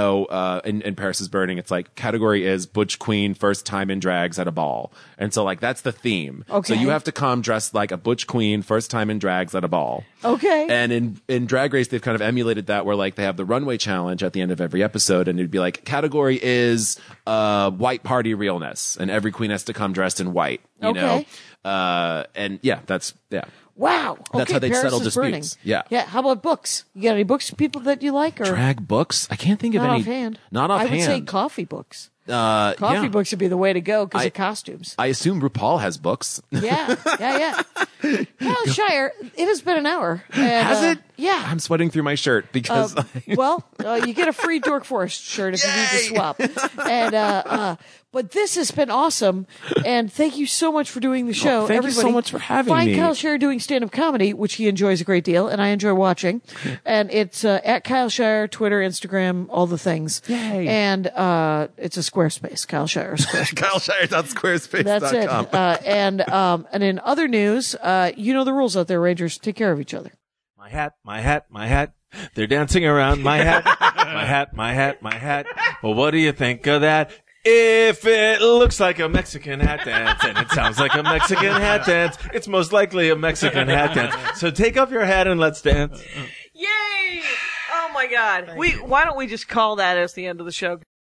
in Paris is Burning, it's like category is butch queen first time in drags at a ball. And so like that's the theme. Okay. So you have to come dressed like a butch queen first time in drags at a ball. Okay. And in Drag Race, they've kind of emulated that where like they have the runway challenge at the end of every episode, and it'd be like category is white party realness, and every queen has to come dressed in white, you know? And yeah, Wow. That's how they Paris settle is disputes. Burning. Yeah. Yeah. How about books? You got any books, people that you like? Or drag books? I can't think of not any. Offhand. Not offhand. I would say coffee books. Coffee Coffee books would be the way to go because of costumes. I assume RuPaul has books. Yeah. Kyle Shire, it has been an hour. And, has it? Yeah. I'm sweating through my shirt because. You get a free Dork Forest shirt if you need to swap. And but this has been awesome, and thank you so much for doing the show. Thank Everybody, you so much for having find me. Kyle Shire doing stand-up comedy, which he enjoys a great deal, and I enjoy watching. And it's at Kyle Shire, Twitter, Instagram, all the things. Yay. And it's a Squarespace, Kyle Shire Squarespace. KyleShire.squarespace.com. That's it. And in other news, you know the rules out there, Rangers. Take care of each other. My hat. They're dancing around my hat. My hat. Well, what do you think of that? If it looks like a Mexican hat dance and it sounds like a Mexican hat dance, it's most likely a Mexican hat dance. So take off your hat and let's dance. Yay! Oh my God. Why don't we just call that as the end of the show?